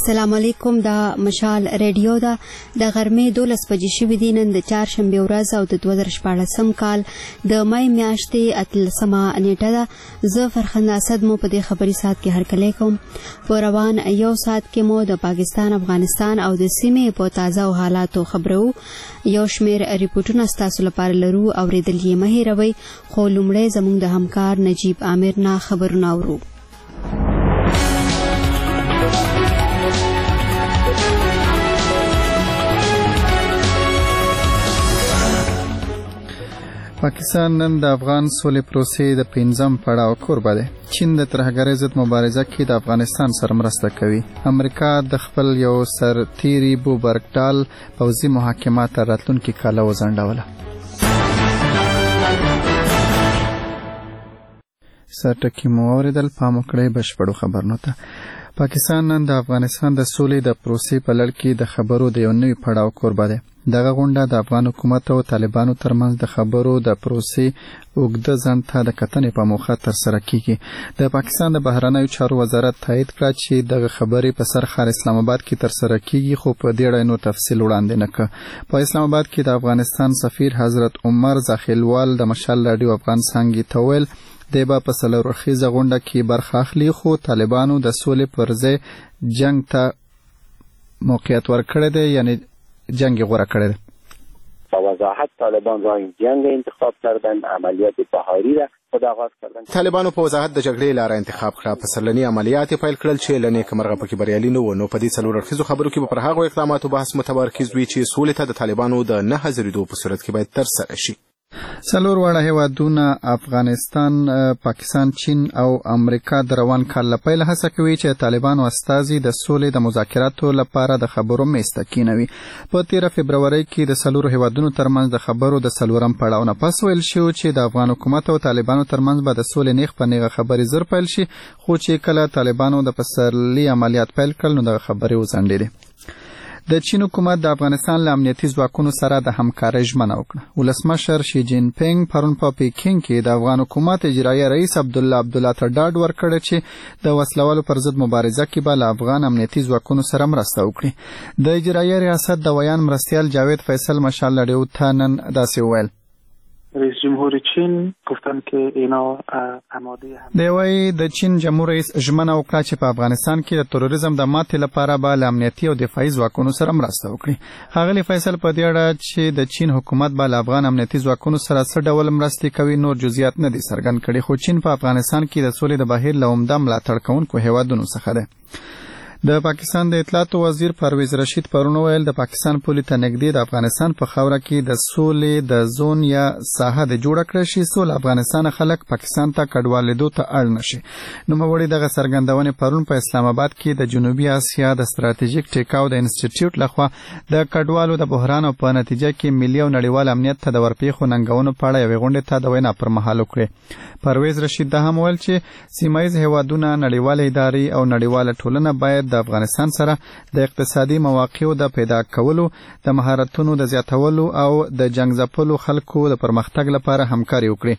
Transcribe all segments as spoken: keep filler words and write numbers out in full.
السلام علیکم. د مشال ریډیو دا د غرمې دولس بجې شوې دي. نن د چهارشنبې ورځ او د دوه زره شپاړسم کال د مای میاشتې اتلسمه نیټه ده. زه فرخنده اسد مو په دې خبري ساعت کې هرکلی کوم. په روان یو ساعت کې مو د پاکستان، افغانستان او د سیمې په تازه او حالاتو خبرو. یو شمیر ریپورټونه ستاسو لپاره لرو، اوریدل یې مه هېروئ. خو لومړی زموږ د همکار نجیب عامر نه خبرونه اورو. پاکستان نن د افغان سولې پروسې د پنځم پړاو کوربه دی. چین د ترهګرۍ ضد مبارزه کې د افغانستان سره مرسته کوي. امریکا د خپل یو سرتیري بوبرګډال پوځي محاکمه تر راتلونکي کاله وځنډوله. سرټکي مو اورېدل، پام وکړئ بشپړو خبرونو ته. پاکستان نن د افغانستان د سولې د پروسې په لړ کې د خبرو د یو نوي پړاو کوربه دی. دغه غونډه د افغان حکومت او طالبانو ترمنځ د خبرو د پروسې اوږده ځنډ ته د کتنې په موخه ترسره کیږي. د پاکستان د بهرنیو چارو وزارت تایید کړه چې دغه خبرې په سر ښار اسلام آباد کې ترسره کیږي، خو په دې اړه نور تفصیل وړاندې نه کړ. په اسلام آباد کې د افغانستان سفیر حضرت عمر زاخیلوال د مشال راډیو افغان څانګې ته وویل دی به په څلور اړخیزه غونډه کې برخه اخلي، خو طالبانو د سولې پر ځای جنگ ته موقعیت ورکړی دی، یعنی جنگ غوره کړی دی. با وضاحت طالبان راه جنگ انتخاب کردن، عملیات بهاری را خود آغاز کردن. طالبانو په وضاحت د جګړې لاره انتخاب کړه. پسرلني عملیات پیل کړل چې لنې کمرغه پکې بریالي نه و. نو په دې څلور اړخیزو خبرو کې پر هغو اقداماتو بحث متمرکز وي چې سولې ته د طالبانو د نه حاضرېدو په صورت کې باید ترسره شي. څلور واړه هیوادونه افغانستان، پاکستان، چین او امریکا د روان کال له پیله هڅه کوي چې طالبانو استازي د سولې د مذاکراتو لپاره د خبرو میز ته کینوي. په تیره فبرورۍ کې د څلورو هیوادونو ترمنځ د خبرو د څلورم پړاو نه پس ویل شو چې د افغان حکومت او طالبانو ترمنځ به د سولې نیغ په نیغه خبرې زر پیل شي، خو چې کله طالبانو د پسرلي عملیات پیل کړل نو دغه خبرې وځنډېدې. د چین حکومت د افغانستان له امنیتي ځواکونو سره د همکارۍ ژمنه وکړه. ولسمشر شي جین پینګ پرون په پیکینګ کې د افغان حکومت اجرایي رئیس عبدالله عبدالله ته ډاډ ورکړ چې د وسلوالو پر ضد مبارزه کې به له افغان امنیتي ځواکونو سره مرسته وکړي. د اجرایي ریاست د ویان مرستیال جاوید فیصل مشال راډیو ته نن داسې وویل: رئیس جمهور چین گفتن که اینا آماده هم دی وایي د چین جمهور رئیس ژمنه وکړه چې په افغانستان کې د تروریزم د ماتې لپاره به له امنیتي او دفاعي ځواکونو سره مرسته وکړي. ښاغلي فیصل په دې اړه چې د چین حکومت به له افغان امنیتي ځواکونو سره څه ډول مرستې کوي نور جزئیات نه دي څرګند کړي، خو چین په افغانستان کې د سولې د بهیر له عمده ملاتړ کوونکو هیوادونو څخه دی. د پاکستان د اطلاعاتو وزیر پرویز رشید پرون ویل د پاکستان پولې ته نږدې د افغانستان په خاوره کې د سولې د زون یا ساحه د جوړه کړی شي څو له افغانستان خلک پاکستان ته کډوالېدو ته اړ نه شي. نوموړي دغه څرګندونې پرون په اسلام آباد کې د جنوبي اسیا د ستراتیژیک ټیکاو د انسټیټیوټ لخوا د کډوالو د بحران او په نتیجه کې ملي او نړیوال امنیت ته د ورپېښو ننګونو په اړه یوې غونډې ته د وینا پر مهال وکړې. پرویز رشید دا هم ویل چې سیمایي هیوادونه، نړیواله ادارې او نړیواله ټولنه باید د افغانستان سره د اقتصادي مواقعو د پیدا کولو، د مهارتونو د زیاتولو او د جنگ ځپلو خلکو د پرمختګ لپاره همکاري وکړي.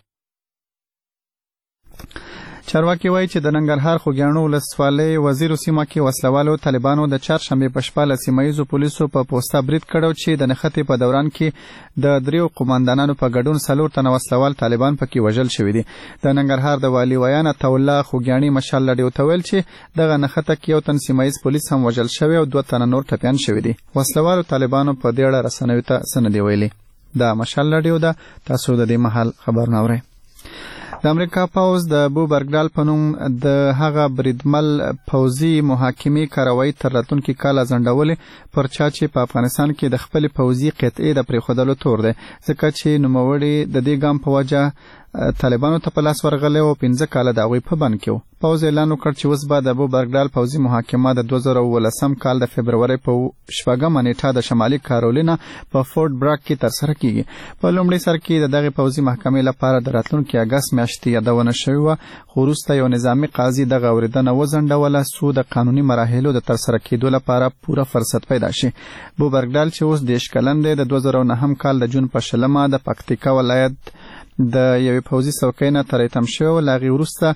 چارواکي وایي چې د ننګرهار خوږیاڼو ولسوالۍ وزیرو سیمه کې وسلوالو طالبانو د چهارشنبې په شپه له سیمهییزو پولیسو په پوسته برید کړی چې د نښتې په دوران کې د دریو قوماندانانو په ګډون څلور تنه وسلوال طالبان پکې وژل شوي دي. د ننګرهار د والي ویان عطاالله خوږیاڼي مشال راډیو ته ویل چې دغه نښته کې یو تن سیمهییز پولیس هم وژل شوی او دوه تنه نور ټپیان شوي دي. وسلوالو طالبانو په دې اړه رسنیو ته څه نه دي ویلي. دا مشال راډیو ده، تاسو د دې مهال خبرونه اورئ. د امریکا پوځ د بوبرګډال په نوم د هغه بریدمل پوځي محاکمې کاروایی تر راتلونکي کاله ځنډولې پر چا چې په افغانستان کې د خپلې پوځي قطعې د پرېښودلو تور دی، ځکه چې نوموړي د دې ګام په وجه طالبانو ته په لاس ورغلی او پنځه کاله د هغوی په بند کې و. پوځ اعلان وکړ چې اوس به د بوبرګډال پوځي محاکمه د دوه زره اوولسم کال د فبرورۍ په شپږمه نیټه د شمالي کارولینا په فورټ براک کې ترسره کیږي. په لومړي سر کې د دغې پوځي محکمې لپاره د راتلونکي اګست میاشتې یادونه شوې وه، خو وروسته یو نظامي قاضي دغه اورېدنه وځنډوله څو د قانوني مراحلو د ترسره کېدو لپاره پوره فرصت پیدا شي. بوبرګډال چې اوس دېرش کلن دی، د دوه زره نهم کال د جون په شلمه د پکتیکا ولایت د یوې پوځي څوکۍ نه تر ایتم شوی و. له هغې وروسته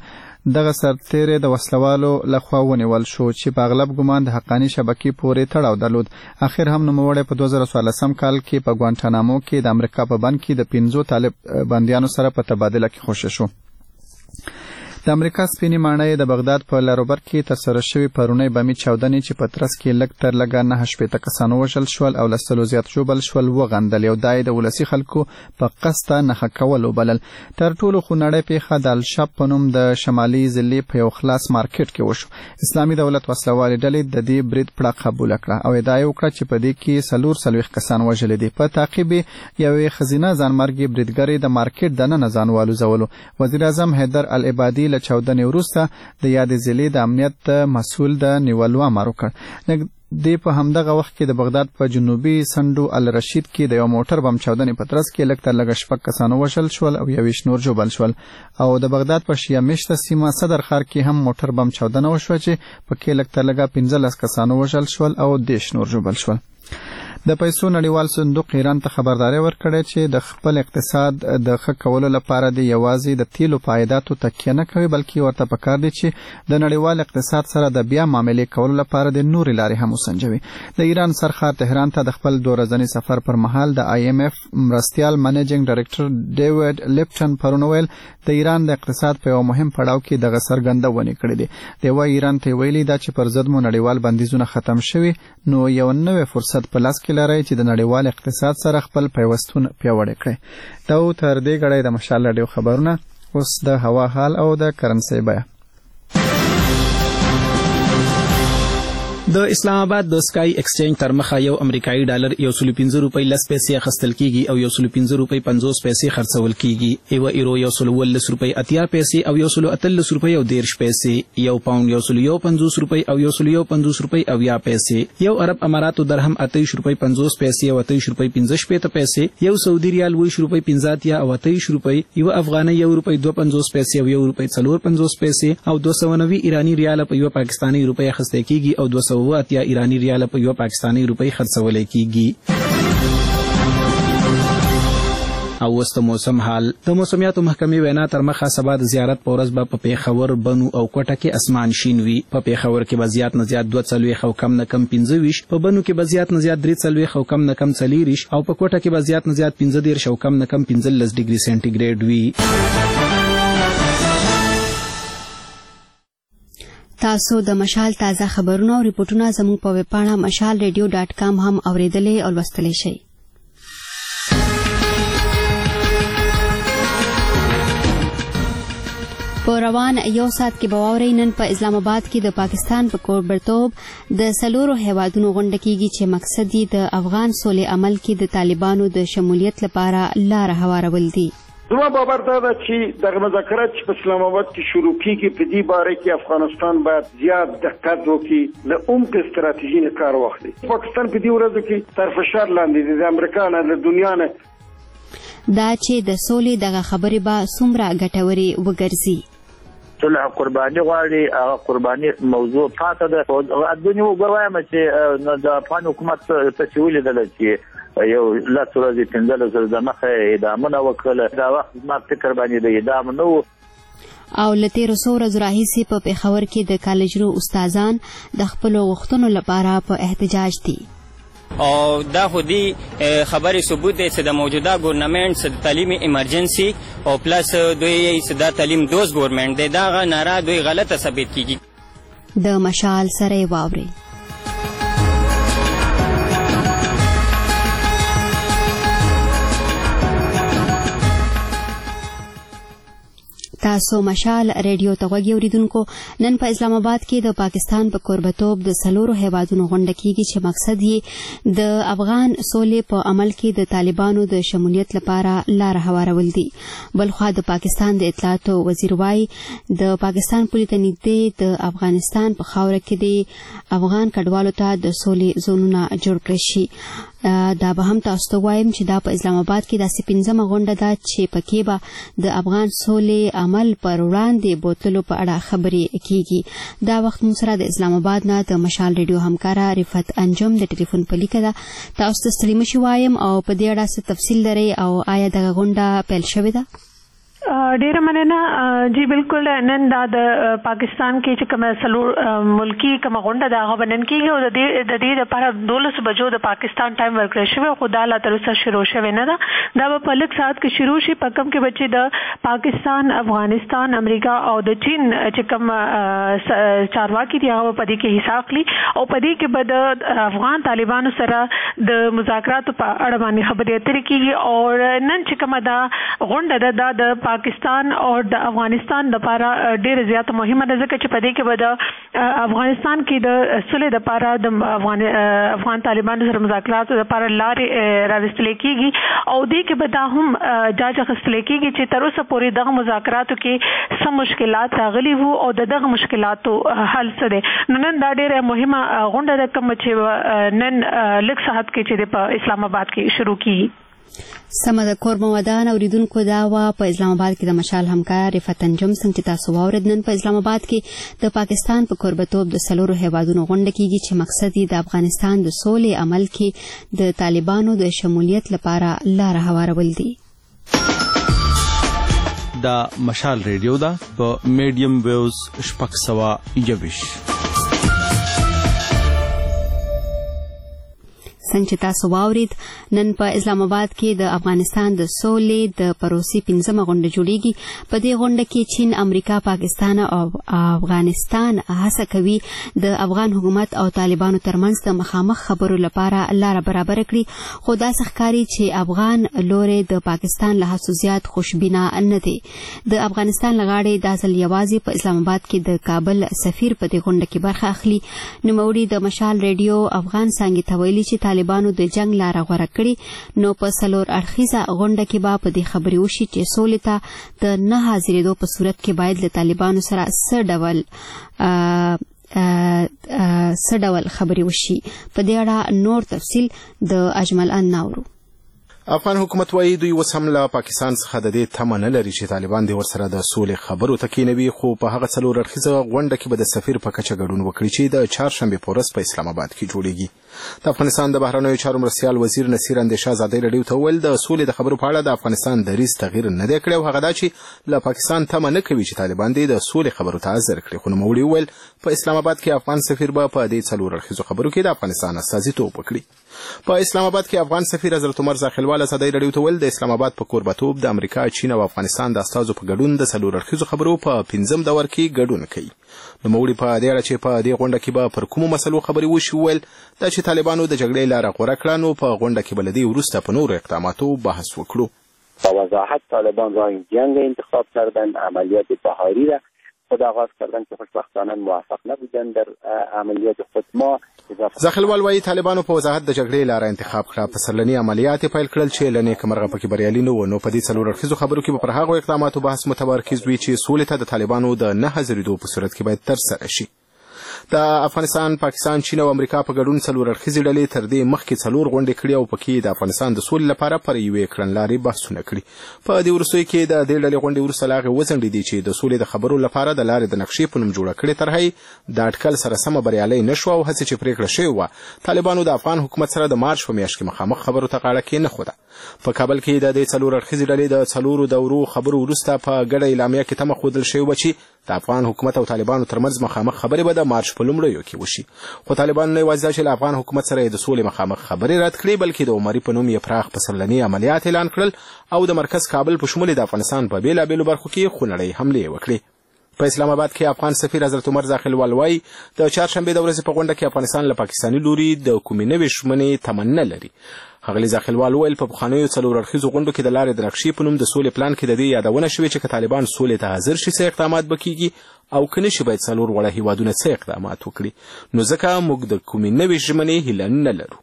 دغه سرتیری د وسلوالو لخوا ونیول شو چې په اغلب ګمان د حقانی شبکې پورې تړاو درلود. اخر هم نوموړی په دوه زره څوارلسم کال کې په ګوانټانامو کې د امریکا په بند کې د پنځو طالب بندیانو سره په تبادله کې خوشی شو. د امریکا سپینې ماڼۍ د بغداد په لاروبر کې ترسره شوې پرونی بمي چاودنې چې په ترڅ کې لږ تر لږه نهه شپېته کسان ووژل شول او له سلو زیات ژوبل شول وغندل. یو دا یې د ولسي خلکو په قصده نښه کول وبلل. تر ټولو خو نړۍ پیښه د الشاب په نوم د شمالي ضلعې په یو خلاص مارکیټ کې وشو. اسلامي دولت وسلوالې ډلې د دې برید پړه قبوله کړه او ادعا یې وکړه چې په دې کې څلور څلوېښت کسان وژلي دي. په تعقیب یوې ښځینه ځانمرګې بریدګرې د مارکیټ دننه ځان والوزولو. وزیر اعظم حیدر العبادي له چاودنې وروسته د یادې ضلعې د امنیت مسؤل د نیولو امر وکړ. د په همدغه وخت کې د بغداد په جنوبي سندو الرشید کې د یو موټر بم چاودنې په ترڅ کې لږ تر لږه شپږ کسان ووژل شول او یوویشت نور ژوبل شول. او د بغداد په شیعه مشته سیمه صدر ښار کې هم موټر بم چاودنه وشوه چې پکې لږ تر لږه پنځلس کسان ووژل شول او دېرش نور ژوبل شول. د پیسو نړیوال صندوق ایران ته خبرداري ورکړه چې د خپل اقتصاد د ښه کولو لپاره د یوازې د تیلو په عایداتو تکیه نه کوي بلکې ورته پکار دی چې د نړیوال اقتصاد سره د بیا معاملې کولو لپاره د نورې لارې هم وسنجوي. د ایران سرښار تهران ته د خپل دوه ورځني سفر پر مهال د آی ایم ایف مرستیال منیجینګ ډایرکټر ډیوډ لیپټن پرون ویل د ایران د اقتصاد په یو مهم پړاو کې دغه څرګندونې کړې دي. دی وايي ایران ته ویلي دا چې پر ضد مو نړیوال بندیزونه ختم شوي نو یو نوې فرصت په لاس کې لري چې د نړیوال اقتصاد سره خپل پیوستون پیاوړی کړي. دا تر دې غړې د مشال راډیو خبرونه. اوس د هوا حال او د کرنسي بیه. د اسلام آباد د سکای ایکسچینج تر مخه یو امریکایي ډالر یو سل پنځه روپۍ لس پیسې اخیستل کیږي او یو سل پنځه روپۍ پنځوس پیسې خرڅول کیږي. یو ایرو یو سل اوولس روپۍ اتیا پیسې او یو سل اتلس روپۍ او دېرش پیسې. یو پاوند یو سل یو پنځوس روپۍ او یو سل یو پنځوس روپۍ اویا پیسې. یو عرب اماراتو درهم اتهشت روپۍ پنځوس پیسې او اتهشت روپۍ پنځه شپېته پیسې. یو سعودي ریال اوویشت روپۍ پنځه اتیا او اتهشت روپۍ. یو افغانۍ یو روپۍ دوه پنځوس پیسې او یو روپۍ څلور پنځوس پیسې او دوه سوه نوي ایراني ریال په یو پاکستاني روپۍ اخیستل کیږي او دوه سوه اتیا ایراني ریال په یو پاکستاني روپۍ خرڅول کیږي. او وست موسم حال. د موسمیاتو محکمې وینا تر مخه سبا د زیارت په ورځ به په پیښور بنو او کوټه کې اسمان شین وي. په پیښور کې به زیات نه زیات دوه څلوېښت او کم نه کم پنځه ویشت. په بنو کې به زیات نه زیات درې څلوېښت او کم نه کم څلېرویشت او په کوټه کې به زیات نه زیات پنځه دېرش او کم نه کم پنځلس ډیګري سینټیګریډ وي. تاسو د مشال تازه خبرونه او ریپورتونه زموږ په ویب پاڼه مشال ریډیو ډاټ کام هم اوریدلې او لوستلی شئ. په روان یو ساعت کې به واورئ نن په اسلام آباد کې د پاکستان په کوربرتوب د څلورو هیوادونو غونډه کیږي چې مقصد یې د افغان سولې عمل کې د طالبانو د شمولیت لپاره لاره هوارول دي. زما باور دا ده چې دغه مذاکرات چې په اسلام آباد کې شروع کیږي په دې باره کې افغانستان باید زیات دقت وکړي، له عمق استراتیژي نه کار واخلي. پاکستان په دې ورځو کې تر فشار لاندې دی، د امریکا نه، د دنیا نه. دا چې د سولې دغه خبرې به څومره ګټورې وګرځي. صلح قرباني غواړي، هغه قرباني موضوع پاته ده. دنیا وګوایم چې د افغان حکومت څه ولیدل چې یو لس ورځې پنځلس ورځې د مخه اعدامونه وکړل. دا وخت زما فکر باندې د اعدام نه و. او له تېرو څو ورځو راهیسې په پېښور کې د کالجرو استادان د خپلو غوښتنو لپاره په احتجاج دي. او دا خو دی خبرې ثبوت دی چې د موجوده ګورنمنټ د تعلیم ایمرجنسي او پلس دوی چې دا تعلیم دوز ګورنمنټ دی دغه ناره دوی غلطه ثابت کیږي. د مشال سره واوري. تاسو مشال ریډیو ته غوږ اوریدونکو. نن په اسلام آباد کې د پاکستان په کوربتوب د څلورو هیوادونو غونډه کیږي چې مقصد یې د افغان سولې په عمل کې د طالبانو د شمولیت لپاره لاره هوارول دي. بلخوا د پاکستان د اطلاعاتو وزیر وايي د پاکستان پولې ته نږدې د افغانستان په خاوره کې د افغان کډوالو ته د سولې زونونه جوړ کړي شي. دا به هم تاسو ته وایم چې دا په اسلام آباد کې داسې پنځمه غونډه ده چې پکې به د افغان سولې عمل پر وړاندې بوتلو په اړه خبرې کیږي. دا وخت موږ سره د اسلام آباد نه د مشال ریډیو همکاره رفت انجم د ټلیفون په لیکه ده. تاسو ته ستړي مشي وایم او په دې اړه څه تفصیل لرئ او آیا دغه غونډه پیل شوې ده؟ ډیره مننه جی بالکل نن دا د پاکستان کې چې کوم سلور ملکی کوم غونډه دا غوښنن کیږي او د دې د دې لپاره دولس بجو د پاکستان ټایم ورکړل شوی خو دا لا تر اوسه شروع شوی نه ده دا په لږ ساعت کې شروع شي په کوم کې بچي د پاکستان افغانستان امریکا او د چین چې کوم چارواکي دی هغه په دې کې حصہ اخلي او په دې کې به د افغان طالبانو سره د مذاکراتو په اړه باندې خبرې اترې کیږي او نن چې کوم دا غونډه ده دا د پاکستان او د افغانستان لپاره ډېر زیات مهمه ده ځکه چې په دې کې به د افغانستان کې د صلح لپاره د افغان افغان طالبانو سره مذاکراتو لپاره لارې راوستل کیږي او دې کې به دا هم جاج اخیستل کیږي چې تر اوسه پورې دغه مذاکراتو کې سم مشکلات راغلي وو او دغه مشکلاتو حل څه دي نن دا ډېره مهمه غونډه ده کوم چې نن لږ ساعت کې چې په اسلام آباد کې شروع کیږي سمه د کوربه ودان اوریدونکو دا وا په اسلام آباد کې د مشال همکار رفعت انجم څنګه چې تاسو واورید نن په اسلام آباد کې د پاکستان په کوربتوب د سلورو هیوادونو غونډه کیږي چې مقصد یې د افغانستان د سولې عمل کې د طالبانو د شمولیت لپاره لار هوارول دي دا مشال ریډیو دا په میډیم ویوز شپږ سوه یوویش څنګه چې تاسو واورید نن په اسلام آباد کې د افغانستان د سولې د پروسې پنځمه غونډه جوړیږي په دې غونډه کې چین امریکا پاکستان او افغانستان هڅه کوي د افغان حکومت او طالبانو ترمنځ د مخامخ خبرو لپاره لار برابر کړي خو دا ښکاري چې افغان لوري د پاکستان له هڅو زیات خوشبینه نه دي د افغانستان لغاړي د ځل یوازې په اسلام آباد کې د کابل سفیر په دې غونډه کې برخه اخلي نوموړي د مشال ریډیو افغان څنګه ته ویلي چې طالبانو د جنگ لار غوړه کړي نو په سلور اړخیزه غونډه کې به په دې خبرې وشي چې سولې ته د نه حاضرېدو په صورت کې باید له طالبانو سره څه ډول څه ډول خبرې وشي په دې اړه نور تفصیل د اجمل ان ناورو افغان حکومت وايي دوی اوس هم له پاکستان څخه د دې تمه نه لري چې طالبان دې ورسره د سولې خبرو ته کینوي خو په هغه څلور اړخیزه غونډه کې به د سفیر په کچه ګډون وکړي چې د چهارشنبې په ورځ په اسلام آباد کې جوړیږي د افغانستان د بهرنیو چارو مرستیال وزیر نصیر اندیشه ازادي رادیو ته ویل د سولې د خبرو په اړه د افغانستان دریځ تغییر نه دی کړی او هغه دا چې له پاکستان تمه نه کوي چې طالبان دې د سولې خبرو ته حاضر کړي خو نوموړي ویل په اسلام آباد کې افغان سفیر به په دې څلور اړخیزو خبرو کې د افغانستان استازیتوب وکړي په اسلام آباد کې افغان سفیر حضرت عمر زاخیلوال ازادي رادیو ته ویل د اسلام آباد په کوربتوب د امریکا چین او افغانستان د استازو په ګډون د څلور اړخیزو خبرو په پنځم دور کې ګډون کوي نوموړي په دې اړه چې په دې غونډه کې به پر کومو مسلو خبرې وشي ویل دا چې طالبانو د جګړې لاره غوره کړه نو په غونډه کې به له دې وروسته په نورو اقداماتو بحث وکړو با وضاحت طالبان راه جنگ انتخاب کردن عملیات بهاری را خود آغاز کردن که خوشبختانه موفق نبودن در عملیات خود ما زاخیلوال وايي طالبانو په وضاحت د جګړې لاره انتخاب کړه په سرلني عملیات پیل کړل چې لنې کمرغه پکې بریالي نه و نو په دې څلور اړخیزو خبرو کې په هغه اقداماتو بحث متمرکز وي چې سولې ته د طالبانو د نه حاضرېدو په صورت کې باید ترسره شي د افغانستان پاکستان چین او امریکا په ګډون څلور اړخیزې ډلې تر دې مخکې څلور غونډې کړې او پکې د افغانستان د سولې لپاره پر یوې کړنلارې بحثونه کړي په دې وروستیو کې د دې ډلې غونډې وروسته لا هغې وځنډېدې چې د سولې د خبرو لپاره د لارې د نقشې په نوم جوړه کړې طرحه د اټکل سره سمه بریالۍ نه شوه او هڅې چې پرېکړه شوې وه طالبانو د افغان حکومت سره د مارچ په میاشت کې مخامخ خبرو ته غاړه کېنښوده په کابل کې د دې څلور اړخیزې ډلې د څلورو دورو خبرو وروسته په ګډه اعلامیه کې تمه ښودل شوې وه چې د افغان حکومت او طالبانو ترمنځ مخامخ خبرې به د مارچ په لومړیو کې وشي خو طالبانو نه یوازې دا چې له افغان حکومت سره د سولې مخامخ خبرې رد کړې بلکې د عمري په نوم یې پراخ پسرلني عملیات اعلان کړل او د مرکز کابل په شمول د افغانستان په بېلابېلو برخو کې خونړۍ حملې وکړې په اسلام آباد کې افغان سفیر حضرت عمر زاخیلوال وايي د چهارشنبې د ورځې په غونډه کې افغانستان له پاکستاني لوري د کومې نوې ژمنې تمه نه لري ښاغلي زاخیلوال وویل په پخوانیو څلور اړخیزو غونډو کې د لارې د نقشې په نوم د سولې پلان کې د دې یادونه شوې چې که طالبان سولې ته حاضر شي څه اقدامات به کیږي او که نشي باید څلور واړه هیوادونه څه اقدامات وکړي نو ځکه موږ د کومې نوې ژمنې هیله نه لرو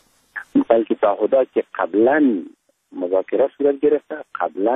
بلکې تعهدات چې قبلا مذاکره صورت گرفته قبلا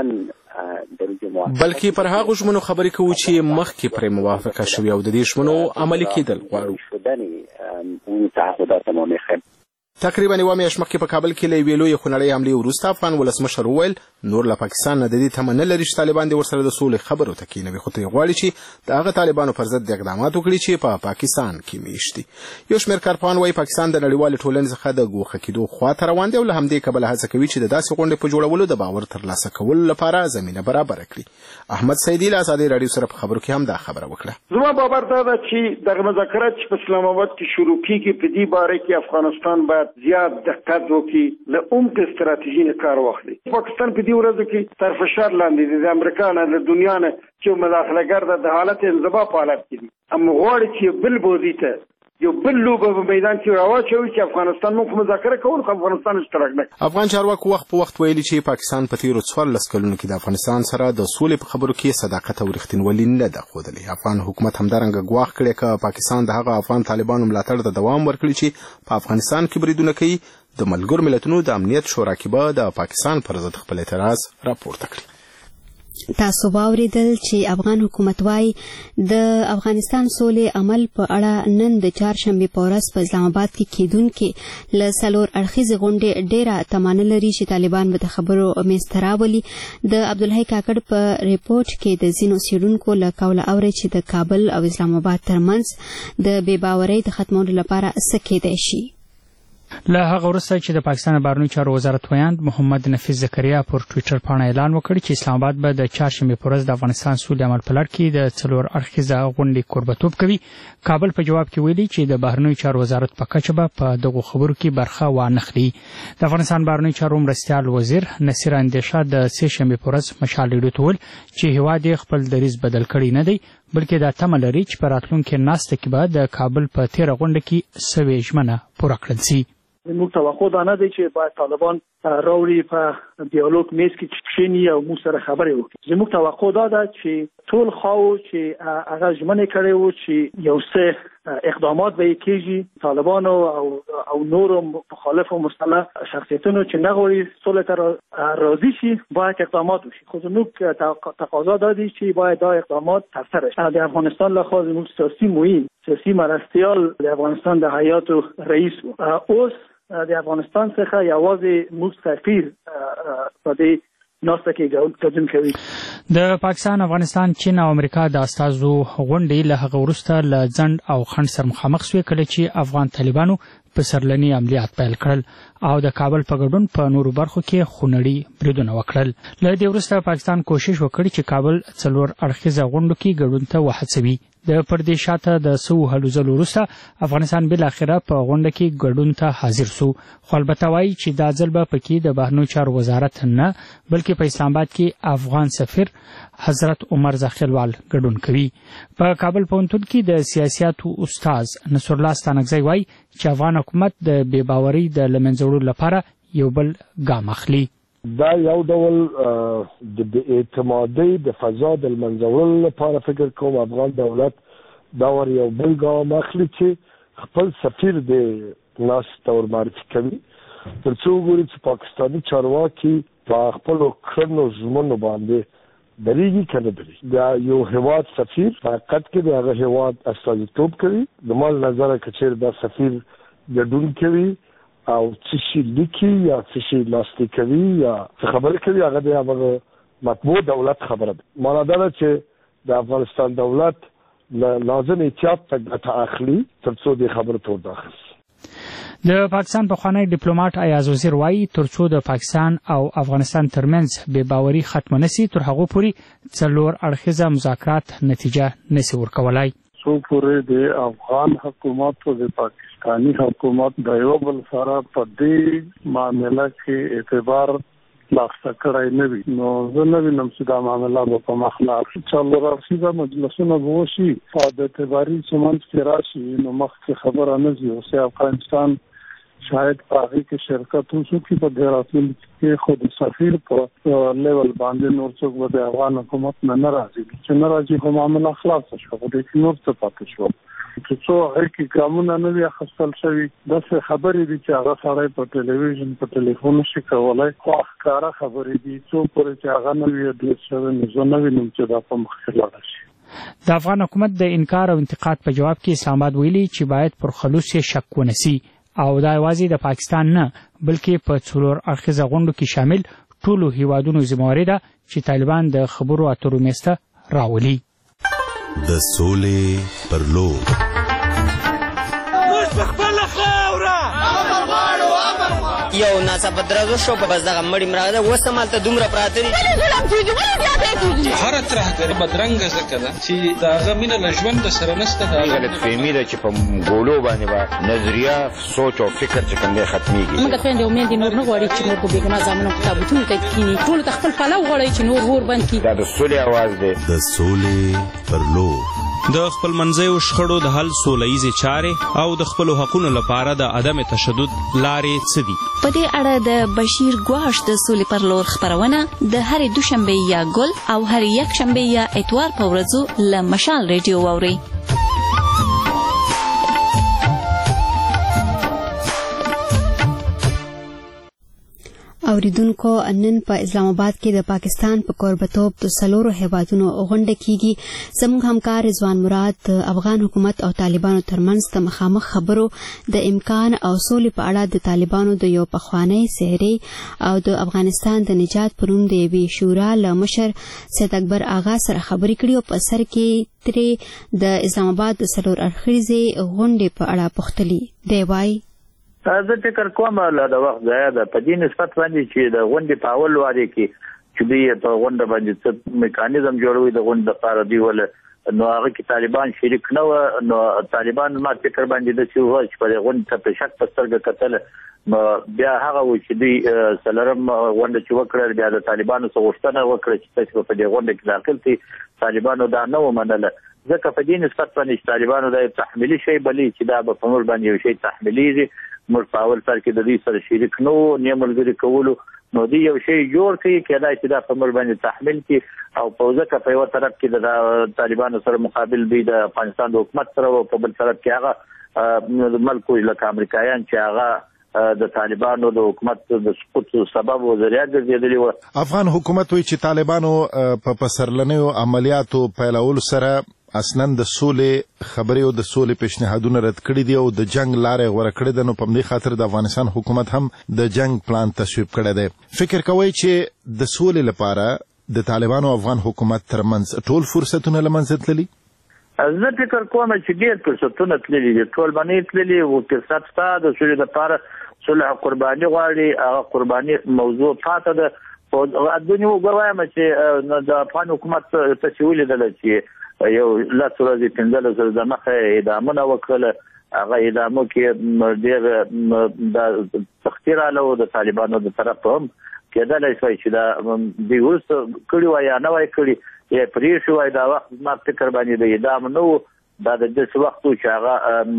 بلکې پر هغو ژمنو خبرې کوو چې مخکې پرې موافقه شوې او د دې ژمنو عملي کېدل غواړو شدن اون تعهدات ما میخوایم تقریبا یوه میاشت مخکې په کابل کې له یوې لویې خونړۍ حملې وروسته افغان ولسمشر وویل نور له پاکستان نه د دې تمه نه لري چې طالبان دې ورسره د سولې خبرو ته کښېنوي، خو ترې غواړي چې د هغه طالبانو پر ضد اقدامات وکړي چې په پا پاکستان کې میشت دي. یو شمېر کارپوهان وایي پاکستان د نړیوالې ټولنې څخه د ګوښه کېدو خواته روان دی او له همدې کبله هڅه کوي چې د داسې غونډې په جوړولو د باور ترلاسه کولو لپاره زمینه برابره کړي. احمد سیدي له ازادۍ راډیو سره په خبرو کې هم دا خبره وکړه. زما باور دا ده چې دغه مذاکرات چې په اسلام آباد کې شروع کیږي په دې باره کې افغانستان باید زیات دقت وکړي، له عمق استراتیژي نه کار واخلي. پاکستان په دې ورځو کې تر فشار لاندې دی، د امریکا نه د دنیا نه چې مداخلهګر د حالت انزوا په حالت کې دي. اما غواړي چې بل بودی ته یو بل لوبه په میدان کې راوچوي چې افغانستان موږ مذاکره کوو، خو افغانستان اشتراک نه. افغان چارواکو وخت په وخت ویلي چې پاکستان په تیرو څوارلس کلونو کې د افغانستان سره د سولې په خبرو کې صداقت او رښتینولي نه ده ښودلې. افغان حکومت همدارنګه ګواښ کړی که پاکستان د هغه افغان طالبانو ملاتړ ته دوام ورکړي چې په افغانستان کې بریدونه کوي، د ملګرو ملتونو د امنیت شورا کې به د پاکستان پر ضد خپل اعتراض راپورته کړي. تاسو واوریدل چې افغان حکومت وايي د افغانستان سولې عمل په اړه نن د چهارشنبې په ورځ په اسلام آباد کې کېدونکې له څلور اړخیزې غونډې ډېره تمانه لري چې طالبان به د خبرو میز ته راولي. د عبدالحی کاکړ په ریپورټ کې د ځینو څېړونکو له قوله اوري چې د کابل او اسلام آباد ترمنځ د بې باورۍ د ختمولو لپاره څه کېدای شي. له هغه وروسته چې د پاکستان بهرنیو چارو وزارت ویاند محمد نفیس زکریا پر ټویټر باندې اعلان وکړ چې اسلام آباد به د چهارشنبې په ورځ د افغانستان سولې عمل په لړ کې د څلور اړخیزه غونډې کوربهتوب کوي، کابل په جواب کې ویلي چې د بهرنیو چارو وزارت په کچه به په دغو خبرو کې برخه وانخلي. د افغانستان بهرنیو چارو مرستیال وزیر نصیر اندیشه د سې شنبې په ورځ مشال ریډیو ته وویل چې هیواد یې خپل دریځ بدل کړی نه دی، بلکې دا تمه لري چې په راتلونکي ناسته کې به د کابل په تیره غونډه کې سوې ژمنه پوره کړل شي. موږ توقع دا نه دی چې باید طالبان راوړي په ډیالوګ میز کې کښېني او موږ سره خبرې وکړي. زموږ توقع دا ده چې ټول خواو چې هغه ژمنې کړې وو چې یو څه اقدامات به یې کېږي، طالبانو او او نورو مخالفو مصطلح شخصیتونو چې نه غواړي سولې ته راضي شي باید اقدامات وشي. خو زموږ تقاضا دا دی چې باید دا اقدامات ترسره شي. د افغانستان لخوا زموږ سیاسي معین سیاسي مرستیال د افغانستان د حیاتو رئیس و. اوس د افغانستان څخه یوازې موږ سفیر په دې ناسته کې ګډون کوي. د پاکستان، افغانستان، چین او امریکا د استازو غونډې له هغه وروسته له ځنډ او خنډ سره مخامخ شوې کله چې افغان طالبانو په سرلني عملیات پیل کړل او د کابل په ګډون په نورو برخو کې خونړي بریدونه وکړل. له دې وروسته پاکستان کوشش وکړ چې کابل څلور اړخیزه غونډو کې ګډون ته وهڅوي. د پردې شاته د سو هلو ځلو وروسته افغانستان بالاخره په غونډه کې ګډون ته حاضر سو، خو البته وایي چې دا ځل به پکې د بهرنیو چارو وزارت نه بلکې په اسلام آباد کې افغان سفیر حضرت عمر زاخیلوال ګډون کوي. په کابل پوهنتون کې د سیاستو استاد نصر الله ستانکزی وایي چې افغان حکومت د بې باورۍ د له منځه وړلو لپاره یو بل ګام اخلي. دا یو ډول د اعتمادۍ د فضا د منځه وړلو لپاره فکر کوم افغان دولت دا ور یو بل ګام اخلي چې خپل سفیر د ناس تور معرفي کوي ترڅو وګوري چې پاکستاني چارواکي په خپل کړنو ژمنو باندې دریږي کنه دریږي. دا یو هیواد سفیر فقط کې د هغه هیواد استازیتوب کوي، د مال نظر کچیر دا سفیر ګډون کوي او څه شي لیکي یا څه شي لاسلیک کوي یا څه خبرې کوي هغه د هغه مطبوع دولت خبره ده. معنا دا ده چې د افغانستان دولت لازم احتیاط ته ګټه اخلي ترڅو د خبرو تور داخل شي. د پاکستان پخوانی ډیپلوماټ ایاز وزیر وایي ترڅو د پاکستان او افغانستان ترمنځ بې باوري ختم نشي تر هغه پورې څلور اړخیزه مذاکرات نتیجه نشي ورکولای. څو پورې د افغان حکومت او د پاکستاني حکومت د یو بل سره په دې معاملې کې اعتبار لاخته کړای نه وي نو زه نه وینم چې دا معامله به په مخ لاړ شي. څلور اړخیزه مجلسونه به وشي او د اعتباري چمن کې راشي نو مخکې خبره نه ځي. اوس افغانستان شاید په هغه کې شرکت وشو چې په دهراتون کې خود سفیر په لیول باندې نور څوک به د افغان حکومت نه ناراضي چې ناراضي خو معامله خلاص شو خو د نور څه پاتې شو چې څو هغه کې ګامونه نه وي اخیستل شوي. داسې خبرې دي چې هغه سړی په ټلویزیون په ټلیفون شي کولای خو ښکاره خبرې دي څو پورې چې هغه نه وي ډېر شوی نو زه نه وینم چې دا په مخکې لاړه شي. د افغان حکومت د انکار او انتقاد په جواب کې اسلام آباد ویلي چې باید پر خلوص شک ونسي او دا یوازې د پاکستان نه بلکې په څلور اړخیزه غونډو کې شامل ټولو هیوادونو ذمہواري ده چې طالبان د خبرو اترو میسته راولي. د سولې پر لور یو ناڅاپه درزو شو په بس دغه مړی مراغه اوس همالته دومره پراته دي هره ترهګري بدرنګه ځکه ده چې د هغه مینه له ژونده سره نشته. دا غلطفهمي ده چې په ګولو باندې به نظریه سوچ او فکر چې کوم دی ختمیږي. موږ خویندې او میندې نور نه غواړي چې نور په بېګناه زامنو په تابوتونو ته کښېني. ټولو ته خپل پلو غواړي چې نور اور بند کړي. دا د سولې اواز دی. د سولې پر لور د خپل منځیو شخړو د حل سوله ییزې چارې او د خپلو حقونو لپاره د عدم تشدد لارې څه دي؟ په دې اړه د بشیر ګواښ د سولې پر لور خپرونه د هرې دوشنبې یا ګل او هرې یکشنبې یا اتوار په ورځو له مشال ریډیو واورئ. اوریدونکو نن په اسلام آباد کې د پاکستان په کوربتوب د څلورو هیوادونو غونډه کیږي. زموږ همکار رضوان مراد د افغان حکومت او طالبانو ترمنځ د مخامخ خبرو د امکان او سولې په اړه د طالبانو د یو پخوانی سحري او د افغانستان د نجات پر نوم د یوې شورا له مشر سید اکبر آغا سره خبرې کړي او په سر کې ترې د اسلام آباد د څلور اړخیزې غونډې په اړه پوښتلي. دی وایي زه فکر کوم له د وخت ځای ده په دې نسبت باندې چې د غونډې په اول واره کې چې دوی په غونډه باندې څه میکانیزم جوړوي د غونډې لپاره دی ول نو هغه کې طالبان شریک نه و. نو طالبان ما فکر باندې د څه و چې په غونډه ته په شک په سترګه کتل بیا هغه و چې دوی سلرم غونډه چې وکړل بیا د طالبانو څخه غوښتنه وکړه چې تاسو په دې غونډه کې داخل شئ. طالبانو دا نه ومنله ځکه په دې نسبت باندې طالبانو د تحمیلي شی بلی چې دا په موږ باندې یو شی تحمیلي موږ په اول سر کې د دې سره شریک نو نه ملګری کولو نو دی یو شی جوړ کړي کېدای چې دا په موږ باندې تحمیل کی او په ځکه په یو طرف کې د طالبانو سره مقابل دی د افغانستان د حکومت سره او په بل طرف کې هغه ملک لکه امریکایان چې هغه د طالبانو د حکومت د سقوط سبب و ذریعہ ګرځېدلی و. افغان حکومت وایي چې طالبانو په پسرلنیو عملیاتو پیلولو سره اصلا د سولې خبرې او د سولې پیشنهادونه رد کړي دي او د جنگ لارې غوره کړې ده. نو په دې خاطر د افغانستان حکومت هم د جنگ پلان تصویب کړی دی. فکر کوي چې د سولې لپاره د طالبانو او افغان حکومت ترمنځ ټول فرصتونه له منځه تللي؟ زه فکر کوم چې ډېر فرصتونه تللي دي. ټول باندې تللي او فرصت شته د سولې لپاره. صلح قرباني غواړي هغه قرباني موضوع پاتې ده. او دنیا وګوایم چې د افغان حکومت څه ویل چې یو لاس ورځې پنځله سره د مخه اعدامونه وکړل. هغه اعدامو کې ډېر د تخطیر علاوه د طالبانو د طرف هم کېدلی شوی چې دا دوی وروسته کړي وای یا نه وای کړي یا پرېښي وای. دا وخت زما فکر باندې د اعدام نه و دا د داسې وخت و چې هغه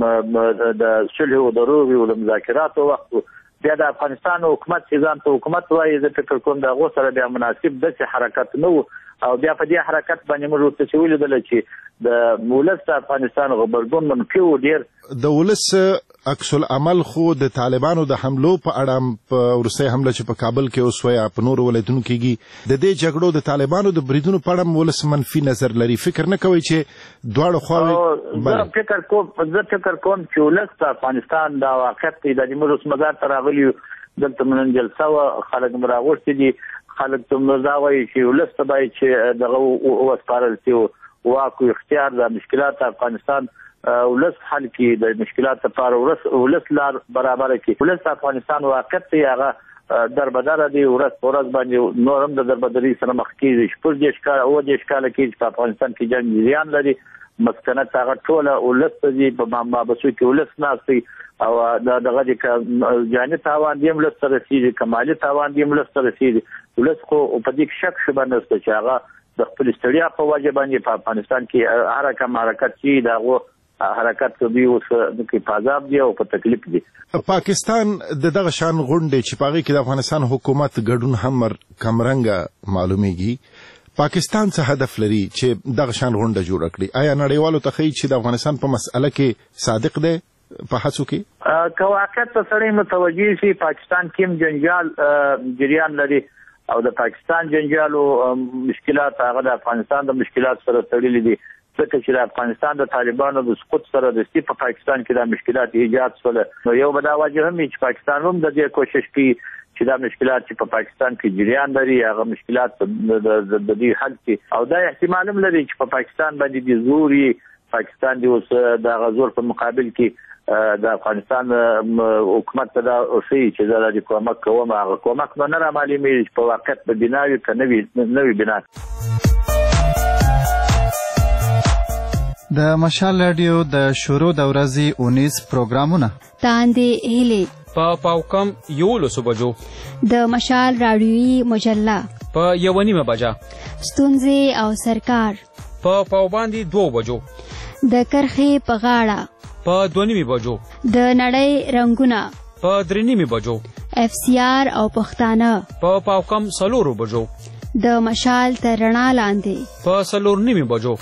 د صلح او د روغې او د مذاکراتو وخت و. بیا د افغانستان حکومت چې ځان ته حکومت وایي زه فکر کوم د هغو سره بیا مناسب داسې حرکت نه و او بیا په دې حرکت باندې موږ ورته چې ولیدله چې د ولس د افغانستان غبرګون منفي و ډېر. د ولس عکس العمل خو د طالبانو د حملو په اړه په وروستۍ حمله چې په کابل کې اوس وایي په نورو ولایتونو کېږي د دې جګړو د طالبانو د بریدونو په اړه ولس منفي نظر لري. فکر نه کوي چې دواړو خواوې زه فکر کوم زه فکر کوم چې ولس د افغانستان دا واقعیت دی. د موږ مزار ته راغلي دلته نن جلسه وه خلک مو راغوښتي دي. خلک ته دا وایي چې ولس ته باید چې دغه وسپارل شي واک او اختیار د مشکلات افغانستان ولس حل کی د مشکلات لپاره ولس لار برابر کی. ولس افغانستان واقعیت دی هغه دربدر دی ورځ په ورځ باندې نورم د دربدري سره مخ کیږي. شپږ دېرش کاله اووه دېرش کاله کې په افغانستان کې جنګ جریان لري. مسکنت هغه ټوله ولس دی په مابسو کې ولس ناستي او دغه د جاني تاوان دی ولس سره رسیږي کمالي تاوان دی ولس سره رسیږي. ولس خو په دې شک شبه نشته چې هغه د خپل استړیا په وجه باندې په افغانستان کې هر کوم حرکت چې دغه حرکت کوي او په عذاب دی او په تکلیف دی. پاکستان د دغه شان غونډې چې پاغي کې د افغانستان حکومت ګډون هم کمرنګ معلومیږي. پاکستان څه هدف لري چې دغه شان غونډه جوړ کړي؟ آیا نړیوالو ته ښیي چې د افغانستان په مسأله کې صادق دی په هڅو کې؟ که واقعیت ته سړی متوجه شي پاکستان کې جنجال جریان لري او د پاکستان جنجالو مشکلات هغه د افغانستان د مشکلات سره تړلي دي. ځکه چې د افغانستان د طالبانو د سقوط سره د سی په پاکستان کې د مشکلات ایجاد شول نو یو به دا وجه هم چې پاکستان هم د دې کوشش کوي چې دا مشکلات چې په پاکستان کې جریان لري هغه مشکلات د دې حل کې او دا احتمال هم لري چې په پاکستان باندې د زوري پاکستان دی اوس د غزور په مقابل کې د افغانستان حکومت ته دا شي چې زه د کومک کوم هغه کومک نه را معلومي په واقعیت په بناوي کنه نوې بنا د مشال رادیو د شروع د ورځې اونیس پروګرامونه تاندې هلي په پاوکم یولسو بجو د مشال رادیوي مجله په یو نیمه بجا ستونزې او سرکار په پاوباندې دوه بجو د کرخې په غاړه په دوه نیمه بجو د نړۍ رنگونه په درې نیمه بجو اف سی آر او پښتانه په پاوکم سلورو بجو د مشال تر رڼا لاندې په سلور نیمه بجو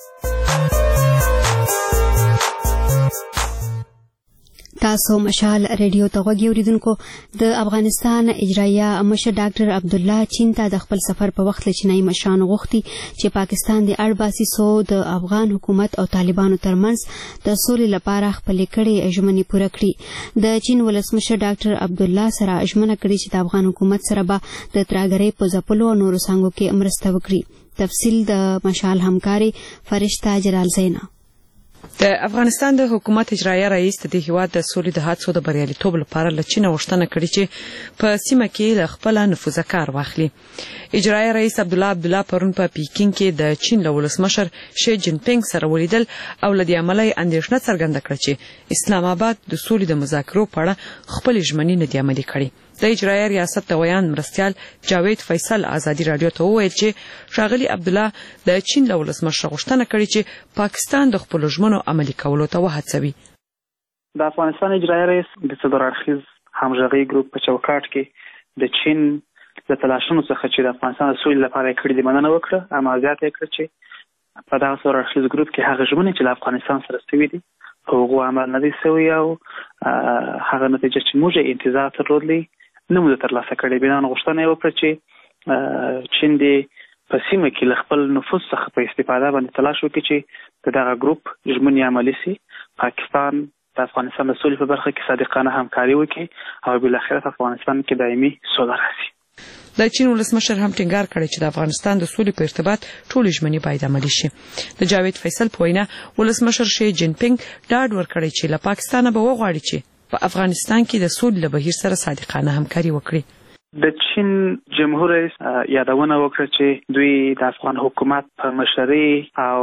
تاسو مشال ریډیو ته غوږی اوریدونکو د افغانستان اجرایه مشر ډاکټر عبدالله چین ته د خپل سفر په وخت لچنای مشان غوښتي چې پاکستان د اړباسي سو د افغان حکومت او طالبانو ترمنځ د سولې لپاره خپل کړي ژمنې پوره کړي د چین ولسمشر ډاکټر عبدالله سره ژمنه کړې چې د افغان حکومت سره به د ترهګرۍ په ځپلو او نورو څانګو کې مرسته وکړي تفصیل د مشال همکاري فرشته جلال زینا د افغانستان د حکومت اجرایه رئیس د هیواد د سولې د هڅو د بریالیتوب لپاره له چین غوښتنه کړې چې په سیمه کې له خپل نفوذ کار واخلي اجرایه رئیس عبدالله عبدالله پرون په پیکینګ کې د چین له ولسمشر شي جین پینګ سره ولیدل او له دې عمله اندېښنه څرګنده کړه چې اسلام آباد د سولې د مذاکرو په اړه خپل ژمنې نه دي عملي کړې د اجرایه ریاست د ویان مرستیال جاوید فیصل ازادي رادیو ته وویل چې ښاغلي عبدالله د چین له ولسمشر غوښتنه کړې چې پاکستان د خپلو ژمنو عملي کولو ته وهڅوي د افغانستان اجرایه رئیس د څلور اړخیز همغږي ګروپ په چوکاټ کې د چین د تلاشونو څخه چې د افغانستان د سولې لپاره یې کړې دي مننه وکړه اما زیاته یې کړه چې په دغه څلور اړخیز ګروپ کې هغه ژمنې چې له افغانستان سره سوي دي په هغو عمل نه دي سوي او هغه نتیجه چې موږ یې انتظار درلودلی نه مو ترلاسه کړې بنا غوښتنه یې وکړه چې چین دې په سیمه کې له خپل نفوذ څخه په استفاده باندې تلاش وکړي چې دغه ګروپ ژمنې عملي سي پاکستان د افغانستان د سولې په برخه کې صادقانه همکاري وکړي او بالاخره په افغانستان کې دایمي سوله راسي د چین ولسمشر هم ټینګار کړی چې د افغانستان د سولې په ارتباط ټول ژمنې باید عملي شي د جاوید فیصل په وینا ولسمشر شي جین پینګ ډاډ ورکړی چې له پاکستان به وغواړي چې په افغانستان کې د سولې له بهیر سره صادقانه همکاري وکړي د چین جمهور رئیس یادونه وکړه چې دوی د افغان حکومت په مشرۍ او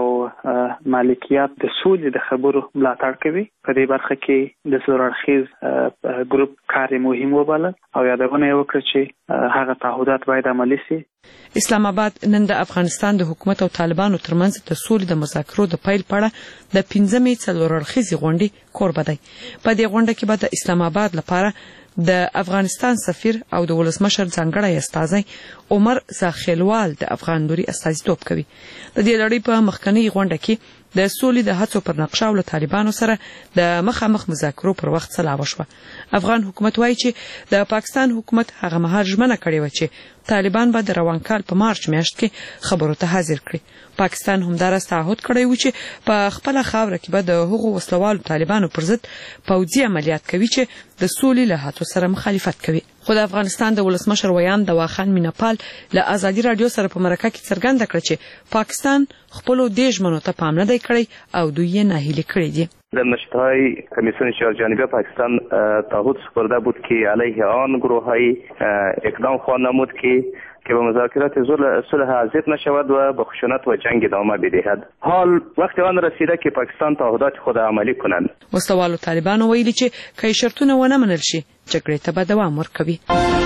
مالکیت د سولې د خبرو ملاتړ کوي په دې برخه کې د څلور اړخیز ګروپ کار مهم وباله او یادونه وکړه چې هغه تعهدات باید عملي شي اسلام آباد نن د افغانستان د حکومت او طالبانو ترمنځ د سولې د مذاکرو د پیل په اړه د پنځمې څلور اړخیزې غونډې کوربه دی په دې غونډه کې به د اسلام آباد لپاره د افغانستان سفیر او د ولسمشر ځانګړی استازی عمر زاخیلوال د افغان لوري استازیتوب کوي د دې لړۍ په مخکنی غونډه کې د سولې د هڅو پر نقشه او له طالبانو سره د مخامخ مذاکرو پر وخت سلا وشوه افغان حکومت وایي چې د پاکستان حکومت هغه مهال ژمنه کړې و چې طالبان به د روان کال په مارچ میاشت کې خبرو ته حاضر کړي پاکستان همدارس تعهد کړی و چې په خپل خاوره کې به د هغو وسلوالو طالبانو پر ضد پوځي عملیات کوي چې د سولې له هڅو سره مخالفت کوي خو د افغانستان د ولسمشر ویان دواخان میناپال له ازادي رادیو سره په مرکه کې څرګنده کړه چې پاکستان خپلو دې ژمنو ته پام نه دی کړی او دوی یې ناهیلي کړي دي در نشستهای کمیسیون چهارجانبه پاکستان تعهد سپرده بود که علیه آن گروه‌های اقدام خواهد نمود که که به مذاکرات صلح حاضر نشود و به خشونت و جنگ ادامه بدهد حال وقت آن رسیده که پاکستان تعهدات خود عملی کنند وسلوالو طالبانو ویلي چې که شرطونه ونه منل شي جګړې ته به دوام ورکوي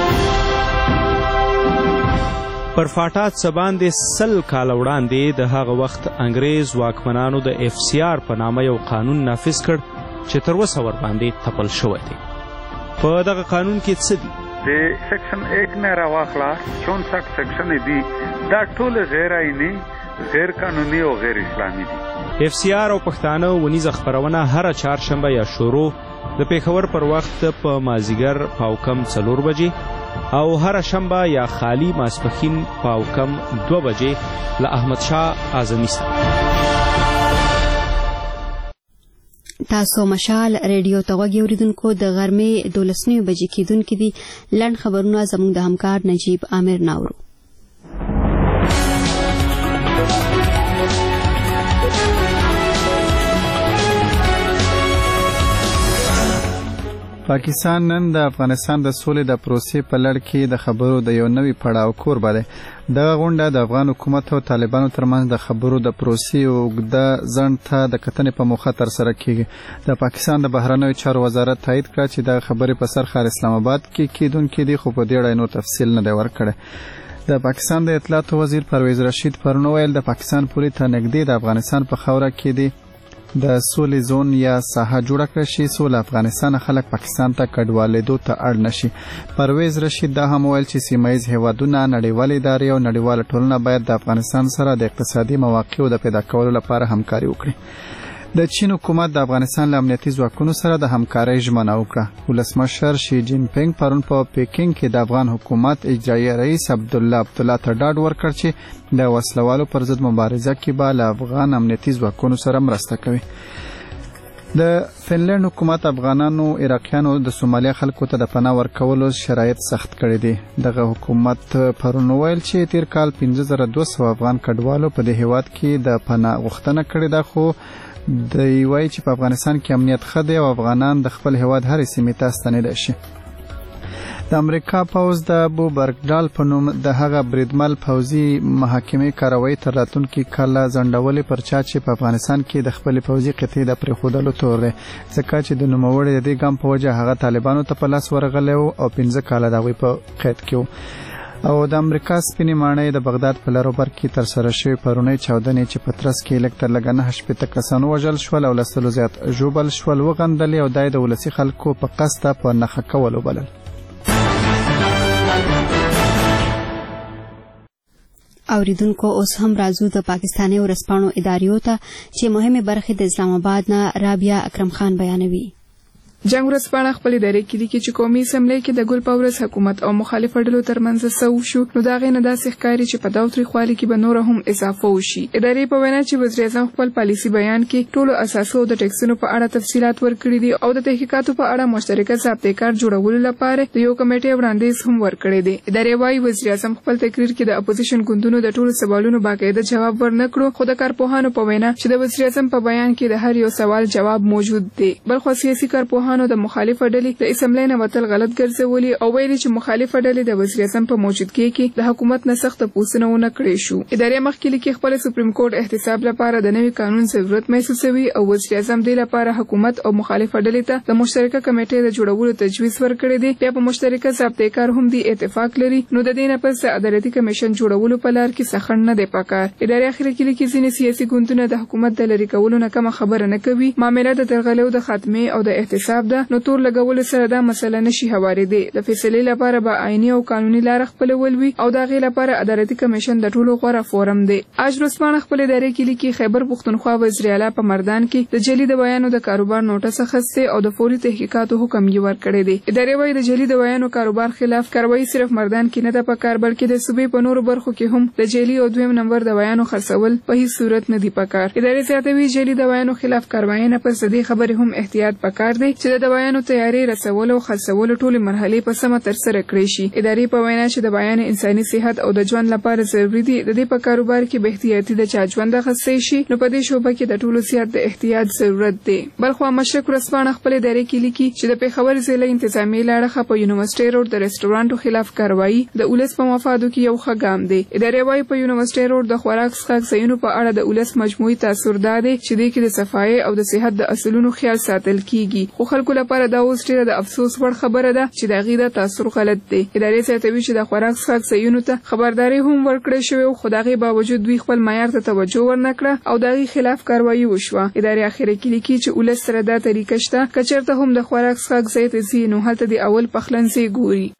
پر فاټات سباندې سل کال وړاندې د هغه وخت انګریز واکمنانو د اف سی آر په نامه یو قانون نافذ کړ چې تر اوسه ورباندې تپل شوی دی په دغه قانون کې څه دي د سیکشن ایک نه راواخلا چونسઠ سیکشن دي دا ټول غیر آئینی غیر قانوني او غیر اسلامي دي اف سی آر او پښتانه ونیزه خبرونه هر چهارشنبه یا شروع د پیښور پر وخت په مازیګر پاوکم څلور بجې او هر شنبه یا خالی ماسپښین پاوکم دو بجې له احمد شاه اعظمي سره تاسو مشال ریډیو ته غوږ اوریدونکو د غرمې دولس نیمې بجې کېدونکې دي. لنډ خبرونه زموږ د همکار نجیب عامر ناورو. پاکستان نن د افغانستان د سولې د پروسې په لړ کې د خبرو د یو نوي پړاو کوربه دی. دغه غونډه د افغان حکومت او طالبانو ترمنځ د خبرو د پروسې اوږده ځنډ ته د کتنې په موخه ترسره کیږي. د پاکستان د بهرنیو چارو وزارت تایید کړ چې د خبرې په سر ښار اسلام آباد کې کیدونکې دي، خو په دې اړه نور تفصیل نه دی ورکړی. د پاکستان د اطلاعاتو وزیر پرویز رشید پرون ویل د پاکستان پولې ته نږدې د افغانستان په خاوره کې دي د سولې زون یا ساحه جوړه کړی شي، سوله افغانستان خلک پاکستان ته کډوالېدو ته اړ نشي. پرویز رشید دا هم ویل چې سیمه ییز هیوادونه، نړیوالې ادارې او نړیواله ټولنه باید د افغانستان سره د اقتصادي مواقعو د پیدا کولو لپاره همکاري وکړي. د چین حکومت د افغانستان له امنیتي ځواکونو سره د همکارۍ ژمنه وکړه. ولسمشر شي جین پینګ پرون په پیکینګ کې د افغان حکومت اجرایي رئیس عبدالله عبدالله ته ډاډ ورکړ چې د وسلوالو پر ضد مبارزه کې به له افغان امنیتي ځواکونو سره مرسته کوي. د فنلند حکومت افغانانو عراقیانو د سومالیا خلکو ته د پناه ورکولو شرایط سخت کړي دي. دغه حکومت پرون ویل چې تیر کال پنځه زره دوه سوه افغان کډوالو په دې هیواد کې د پناه غوښتنه کړې ده، خو د وایي چې په افغانستان کې امنیت ښه دی او افغانان د خپل هیواد هرې سیمې ته ستنېدای شي. د امریکا پوځ د ابو برګډال په نوم د هغه بریدمل پوځي محاکمې کاروایی تر راتلونکي کاله ځنډولې پر چا چې په افغانستان کې د خپلې پوځي قطعې د پرېښودلو تور دی، ځکه چې د نوموړي د دې ګام په وجه هغه طالبانو ته په لاس ورغلی و او پنځه کاله د هغوی په قید کې و. او د امریکا سپینې ماڼۍ د بغداد په لروبر کې ترسره شوې پرونۍ چاودنې چې په ترڅ کې لږ تر لږه نهه شپېته کسان ووژل شول او له سلو زیات ژوبل شول وغندلې او دا یې د ولسي خلکو په قصده په نښه کول وبلل. اوریدونکو اوس هم راځو د پاکستاني ورځپاڼو اداریو ته چې مهمه برخه د اسلام آباد نه رابعه اکرم خان بیانوي. جنگ ورځپاڼه خپل ادارې کې لیکي چې قومي اسمبلی کې د ګل په ورځ حکومت او مخالف ډلو ترمنځ سو شو، نو دا غي نه داسې ښکاري چې په داوتري خوالي کې به نور هم اضافه وشي. ادارې په وینا چې وزیر اعظم خپل پالیسي بیان کې ټولو اساسو د ټیکسونو په اړه تفصيلات ورکړي دي او د تحقیقاتو په اړه مشترکه ضابطه کار جوړولو لپاره د یو کمیټې وړاندیز هم ورکړي دي. ادارې وايي وزیر اعظم خپل تقریر کې د اپوزیشن ګوندونو د ټولو سوالونو باقاعده جواب ورنکړو، خو د کارپوهانو په وینا چې د وزیر اعظم په بیان کې د هر یو سوال جواب موجود دی. بلخو سیاسي کارپوهانو د مخالف ډلې د اسمبلی نه وتل غلط ګرځولي او ویلي چې مخالفه ډلې د وزیر اعظم په موجودګۍ کې د حکومت نه سخت پوښتنه ونه کړې شو. ادارې مخکې لیکي خپل سپریم کورټ احتساب لپاره د نوي قانون ضرورت محسوسوي او وزیر اعظم دې لپاره حکومت او مخالفه ډلې ته د مشترکه کمیټې د جوړولو تجویز ورکړی دی. بیا په مشترکه ضابطه کار هم دی اتفاق لري، نو د دې نه پس عدالتي کمیشن جوړولو په لار کې سخن نه دی پکار. ادارې اخر کې لیکي ځینې سیاسي ګوندونه د حکومت د لری کولو نه کوم خبره نه کوي، معاملې د درغلو د خاتمه او د احتساب ده، نو تور لګول سره دا مسله نشي هوارېدی. د فیصلې لپاره به آئینی او قانوني لار خپلول وي او دا غي لپاره عدالتي کمیشن د ټولو غوړه فورم دی. اج ورځپاڼه خپل ادارې کې لیکي خیبر پښتونخوا وزیر اعلی په مردان کې د جعلي د بیانو د کاروبار نوټس اخیسته او د فوري تحقیقاتو حکم یې ورکړی دی. ادارې وايي د جعلي د بیانو کاروبار خلاف کاروایی صرف مردان کې نه ده پکار، بلکې د صوبې په نورو برخو کې هم د جعلي او دویم نمبر د بیانو خرڅول په هیڅ صورت نه دی پکار. ادارې زیاتوي جعلي د بیانو خلاف کاروایی نه پس د دې خبرې هم احتیاط پکار دی چې د بیانو تیاری رسول او خرڅول ټولې مرحلې په سمه ترسره کړې شي. ادارې په وینا چې د بیان انساني صحت او د ژوند لپاره ضروري دي د دې په کاروبار کې به احتیاطي د چا ژوند غسې شي، نو په دې شوبه کې د ټولو زیات د احتیاط ضرورت دی. بلخو مشرق ورځپاڼه خپل ادارې کې لیکي چې د پیښور ضلع انتظامی لاړه په یونیورسيټي روډ د ریسټورانټو خلاف کاروایی د اولس په مفادو کې یو ښه ګام دی. ادارې وايي په یونیورسيټي روډ د خوراک څښاک ځایونو په اړه د اولس مجموعي تاثیر دادي چې د کې د صفایي او د صحت د اصولونو خیال ساتل کیږي، خو خلکو لپاره دا اوس ډیره د افسوس وړ خبره ده چې د غیدا تاثیر غلط دی. ادارې زیاتوي چې د خوراک څښاک ځایونو ته خبرداري هم ورکړې شوې، خو د هغې باوجود دوی خپل معیار ته توجه ورنکړه او د هغې خلاف کاروایی وشوه. ادارې اخر کې لیکي چې ولس سره دا طریقه شته که چېرته هم د خوراک څښاک ځای ته ځي نو هلته د اول پخلنځی ګوري.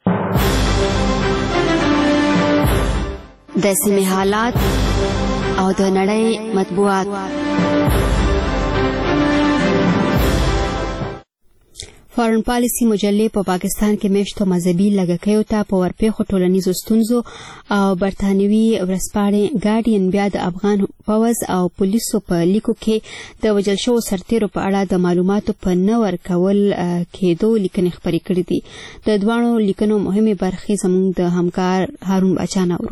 د سیمې حالات او د نړۍ مطبوعات. فارن پالیسي مجلې په پاکستان کې میشتو مذهبي لږکیو ته په ورپېښو ټولنیزو ستونزو او برتانوي ورځپاڼې ګارډین بیا د افغان پوځ او پولیسو په لیکو کې د وژل شوو سرتیرو په اړه د معلوماتو په نه ورکول کېدو لیکنې خپرې کړې دي. د دواړو لیکنو مهمې برخې زموږ د همکار هارون بچان اورو.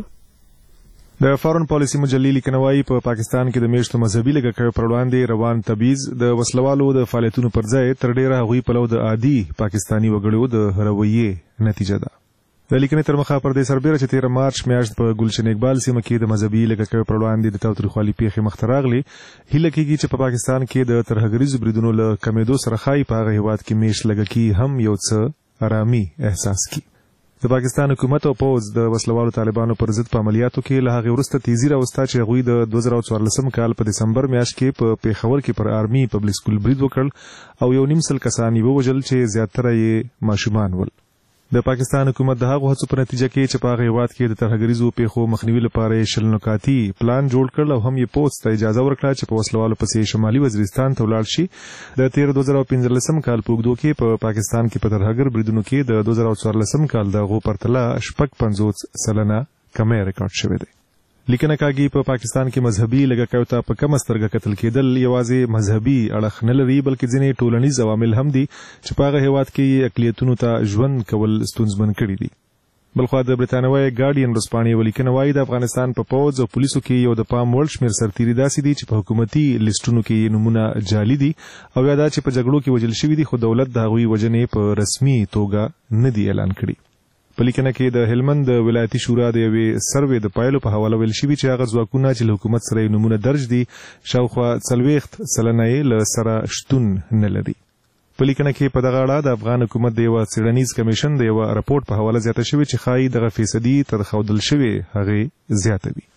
د فارن پالیسي مجلې لیکنه وايي په پاکستان کې د میشتو مذهبي لږکیو پر وړاندې روان تبعیض د وسلوالو د فعالیتونو پر ځای تر ډیره هغوی پلو د عادي پاکستاني وګړو د رویې نتیجه ده. د لیکنې تر مخه پر دې سربیره چې تیره مارچ میاشت په ګلشن اقبال سیمه کې د مذهبي لږکیو پر وړاندې د تاوتریخوالي پیښې مخته راغلې، هیله کېږي چې په پاکستان کې د ترهګریزو بریدونو له کمېدو سره ښایي په هغه هېواد کې میشت لږکي هم یو څه ارامي احساس کړي. د پاکستان حکومت او پوځ د وسلوالو طالبانو پر ضد په عملیاتو کې له هغې وروسته تیزي راوسته چې هغوی د دوه زره څوارلسم کال په دسمبر میاشت کې په پیښور کې پر آرمي پبلک سکول برید وکړ او یو نیم سل کسان یې ووژل چې زیاتره یې ماشومان ول. د پاکستان حکومت د هغو هڅو په نتیجه کې چې په هغه هېواد کې د ترهګریزو پیښو مخنیوي لپاره یې شل نکاتي پلان جوړ کړل او هم یې پوځ ته اجازه ورکړه چې په وسلوالو پسې شمالي وزیرستان ته ولاړ شي. د تیر دوه زره پنځلسم کال په اوږدو کې په پاکستان کې په ترهګر بریدونو کې د دوه زره څوارلسم کال د هغو پرتله شپږ پنځوس سلنه کمی ریکارډ شوی دی. لیکنه کاږي په پاکستان کې مذهبي لږکیو ته په کمه سترګه کتل کېدل یوازې مذهبي اړخ نه لري بلکې ځینې ټولنیز عوامل هم دي چې په هغه هېواد کې اقلیتونو ته ژوند کول ستونزمن کړي دي. بلخوا د برتانوي ګارډین ورځپاڼې یوه لیکنه وایي د افغانستان په پوځ او پولیسو کې یو د پام وړ شمېر سرتیري داسې دي چې په حکومتي لیسټونو کې نومونه جعلي دي او یا دا چې په جګړو کې وژل شوي دي خو دولت د هغوی وژنې په رسمي توګه نه دي اعلان کړي. په لیکنه کې د هلمند د ولایتي شورا د یوې سروې د پایلو په حواله ویل شوي چې هغه ځواکونه چې له حکومت سره یې نومونه درج دي شاوخوا څلوېښت سلنه یې له سره شتون نه لري. په لیکنه کې په دغه اړه د افغان حکومت د یوه څېړنیز کمیشن د یوه راپورټ په حواله زیاته شوې چې ښایي دغه فیصدي تر ښودل شوې هغې زیاته وي.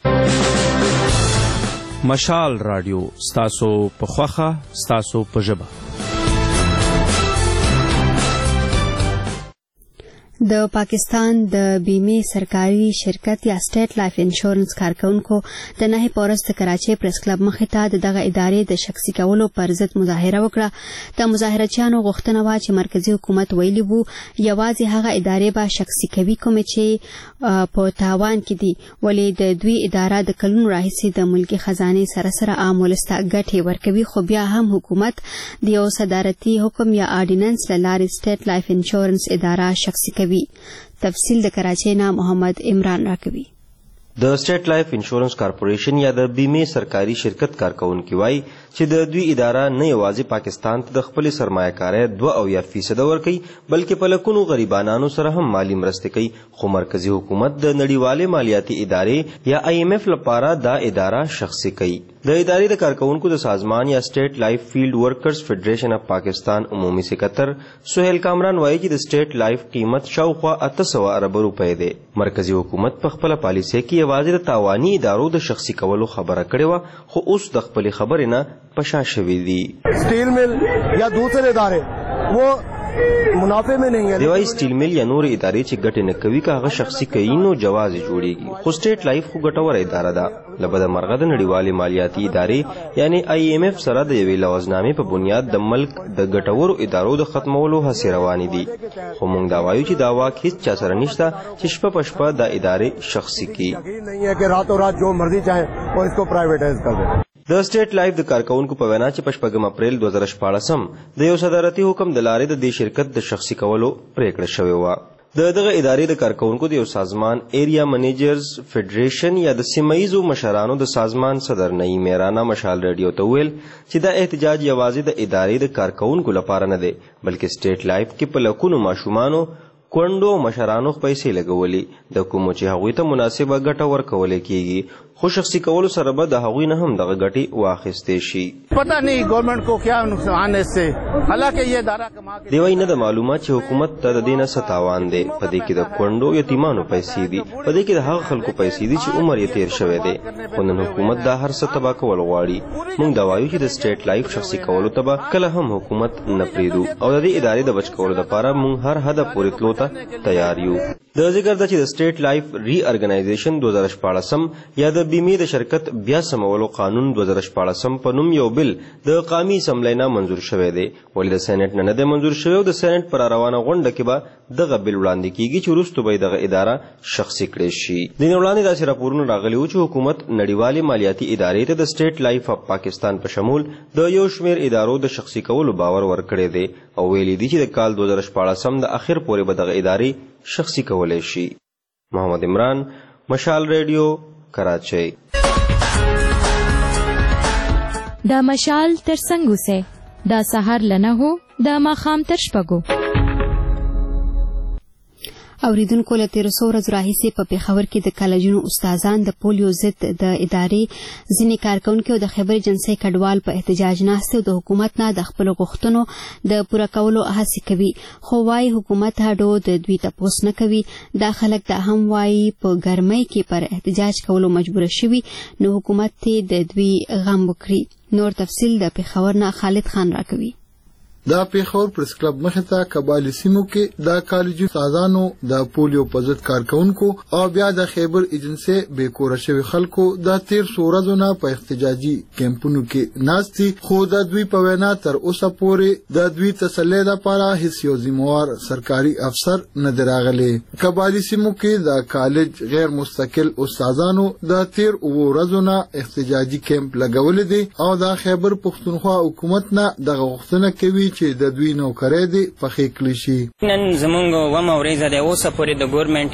مشال راډیو ستاسو په خوښه ستاسو په ژبه. د پاکستان د بیمې سرکاري شرکت یا سټیټ لایف انشورنس کارکونکو د نهې په ورځ د کراچۍ پریس کلب مخې ته د دغه ادارې د شخصي کولو پر ضد مظاهره وکړه. د مظاهرچیانو غوښتنه وه چې مرکزي حکومت ویلي وو یوازې هغه ادارې به شخصي کوي کومې چې په تاوان کې دي، ولې د دوی اداره د کلونو راهیسې د ملکي خزانې سره سره عام ولس ته ګټې ورکوي، خو بیا هم حکومت د یو صدارتي حکم یا آرډیننس له لارې سټیټ لایف انشورنس اداره شخصي کوي. تفصیل د کراچۍ نه محمد عمران راکوي. د سټیټ لایف انشورنس کارپوریشن یا د بیمې سرکاري شرکت کارکونکي وایي چې د دوی اداره نه یوازې پاکستان ته د خپلې سرمایه‌کارۍ دوه اویا فیصده ورکوي بلکې په لکونو غریبانانو سره هم مالي مرستې کوي، خو مرکزي حکومت د نړیوالې مالیاتي ادارې یا آی ایم ایف لپاره دا اداره شخصي کوي. د ادارې د کارکونکو د سازمان یا سټیټ لایف فیلډ ورکرز فیډریشن اف پاکستان عمومي سکرټر سہیل کامران وایي چې د سټیټ لایف قیمت شاوخوا اته سوه ارب روپۍ دی. مرکزي حکومت په خپله پالیسۍ کې یوازې د تاواني ادارو د شخصي کولو خبره کړې وه، خو اوس د خپلې خبرې نه پشا شوي دي. سټیل مل یا دوسرے ادارې وہ منافع میں نہیں ہے. دی وايي سټیل مل یا نور ادارې چې ګټې نه کوي که هغه شخصي کوي نو جواز جوړیږي، خو سټیټ لایف خو ګټوره اداره ده. له بده مرغه د نړیوالې مالیاتي ادارې یعنی آی ایم ایف سره د یوې لوزنامې په بنیاد د ملک د ګټورو ادارو د ختمولو هڅې روانې دي، خو موږ دا وایو چې دا واک هیڅ چا سره نشته چې شپه په شپه دا ادارې شخصي کړي. نہیں ہے کہ راتوں رات جو مرضی چاہیں وہ اس کو پرائیویٹائز کر دیں. د سټیټ لایف د کارکونکو په وینا چې په شپږم اپریل دوه زره شپاړسم د یو صدارتي حکم د لارې د دې شرکت د شخصي کولو پریکړه شوې وه. د دغه ادارې د کارکونکو د یو سازمان ایریا منیجرز فیډریشن یا د سیمه ییزو مشرانو د سازمان صدر نعیم میرانه مشال ریډیو ته وویل چې دا احتجاج یوازې د ادارې د کارکونکو لپاره نه دی بلکې سټیټ لایف کې په لکونو ماشومانو کونډو مشرانو پیسې لګولې د کومو چې هغوی ته مناسبه ګټه ورکولی کیږي، خو شخصي کولو سره به د هغوی نه هم دغه ګټې واخیستې شي. پتہ نہیں گورنمنٹ کو کیا نقصان ہے اس سے، حالانکہ یہ ادارہ کما کے دی وايي نه د معلومات چې حکومت ته د دې نه څه تاوان دی. په دې کې د کونډو یتیمانو پیسې دي، په دې کې د هغه خلکو پیسې دي چې عمر یې تیر شوی دی، خو نن حکومت دا هر څه تباه کول غواړي. موږ دا وایو چې د سټیټ لایف شخصي کولو ته به کله هم حکومت نه پرېږدو او د دې ادارې د بچ کولو لپاره موږ هر حده پورې تلو ته تیار یو. د ذکر ده چې د سټیټ لایف ری ارګنایزیشن دوه زره شپاړسم یا د بیمې د شرکت بیا سمولو قانون دوه زره شپاړسم په نوم یو بل د قومي اسمبلی نه منظور شوی دی، ولې د سېنات نه نه دی منظور شوی او د سېنات پر روانه غونډه کې به دغه بل وړاندې کیږي چې وروسته به دغه اداره شخصي کړی شي. د دې وړاندې داسې راپورونه راغلي وو چې حکومت نړیوالې مالیاتي ادارې ته د سټیټ لایف اف پاکستان په شمول د یو شمېر ادارو د شخصي کولو باور ورکړی دی او ویلي دي چې د کال دوه زره شپاړسم د اخر پورې به دغه ادارې شخصي کولی شي. محمد عمران، مشال ریډیو، کراچۍ. دا مشال تر څنګ اوسئ، دا سهار لنه هو، دا ماښام تر شپږو. اوریدونکو له تېرو څو ورځو راهیسې په پېښور کې د کالجونو استادان د پولیو ضد د ادارې ځینې کارکوونکي او د خیبر ایجنسۍ کډوال په احتجاج ناست او د حکومت نه د خپلو غوښتنو د پوره کولو هڅې کوي، خو وایي حکومت هډو د دوی تپوس نه کوي. دا خلک دا هم وایي په ګرمۍ کې پر احتجاج کولو مجبوره شوي نو حکومت ته د دوی غم وکړي. نور تفصیل د پېښور نه خالد خان راکوي. دا پېښور پریس کلب مخې ته کبالي سیمو کې د کالجي استادانو د پولیو په ضد کارکوونکو او بیا د خیبر ایجنسۍ بې کوره شوي خلکو د تیر څو ورځو نه په احتجاجي کیمپونو کې ناست دي، خو د دوی په وینا تر اوسه پورې د دوی تسلۍ لپاره هیڅ یو ذمہوار سرکاري افسر نه دی راغلی. کبالي سیمو کې د کالج غیر مستقل استادانو د تیر اوو ورځو نه احتجاجي کیمپ لګولی دی او د خیبر پښتونخوا حکومت نه دغه غوښتنه کوي چې د دوی نوکرۍ دې پخې کړی شي. نن زموږ ومه ورځ د اوسه پورې د ګورنمنټ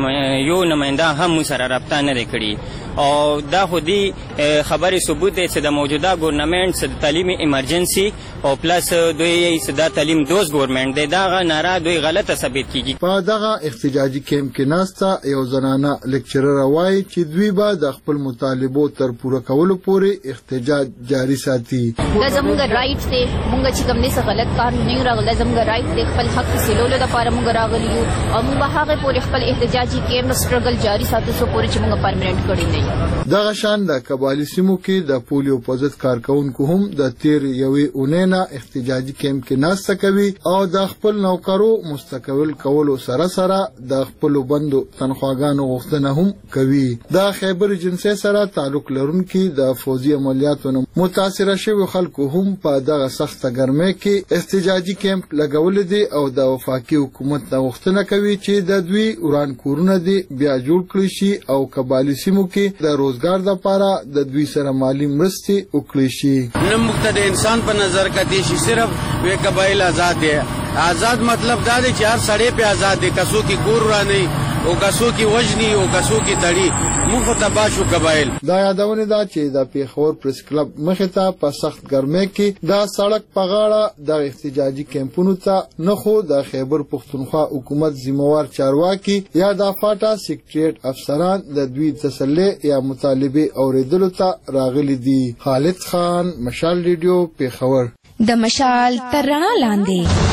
یو نماینده هم موږ سره رابطه نه دی کړې او دا خو دې خبرې ثبوت دی چې د موجوده ګورنمنټ د تعلیمي ایمرجنسي او پلس دوی د تعلیم دوست ګورنمنټ دی دغه ناره دوی غلطه ثابت کیږي. په دغه احتجاجي کیمپ کې ناسته یو زنانه لیکچرر وایي چې دوی به د خپل مطالبو تر پوره کولو پورې احتجاج جاري ساتي. دا زموږ رائټ دی، موږ چې کوم څه غلط کار نه راغلی، زموږ رائټ دی خپل حق حاصلولو لپاره موږ راغلي یو او موږ به هغې پورې خپل احتجاجي کیمپ سټرګل جاري ساتو څو پورې چې موږ پرمننټ کړی نه یو. دغه شان د کبالي سیمو کې د پولیو په ضد کارکوونکو هم د تیر یوې اونۍ نه احتجاجي کیمپ کې ناسته کوي او د خپل نوکرو مستقبل کولو سره سره د خپلو بندو تنخواګانو غوښتنه هم کوي. د خیبر ایجنسۍ سره تعلق لرونکي د فوزي عملیاتو نه متاثره شوي خلکو هم په دغه سخته ګرمۍ کې احتجاجي کیمپ لګولی دی او د وفاقي حکومت نه غوښتنه کوي چې د دوی وران کورونه دی بیا جوړ کړي شي او کبالي سیمو کې د روزګار لپاره د دوی سره مالی مرستې وکړي شي. نه موږ ته د انسان په نظر کتې شي، صرف وی قبایل آزاد دی. آزاد مطلب دا دی چې هر سړی په آزاد دی، کسو کی کور ورانی او کسو کی وجنی او کسو کی تړي مخ ته باشو قبایل. دا یادونه ده چې د پېښور پریس کلب مخې ته په سخت ګرمۍ کې دا سړک په غاړه د احتجاجي کیمپونو ته نه خو د خیبر پښتونخوا حکومت ذمہوار چارواکي یا د فاټا سیکریټریټ افسران د دوی تسلۍ یا مطالبې اوریدلو ته راغلي دي. خالد خان، مشال ریډیو، پېښور. د مشال تر رڼا لاندې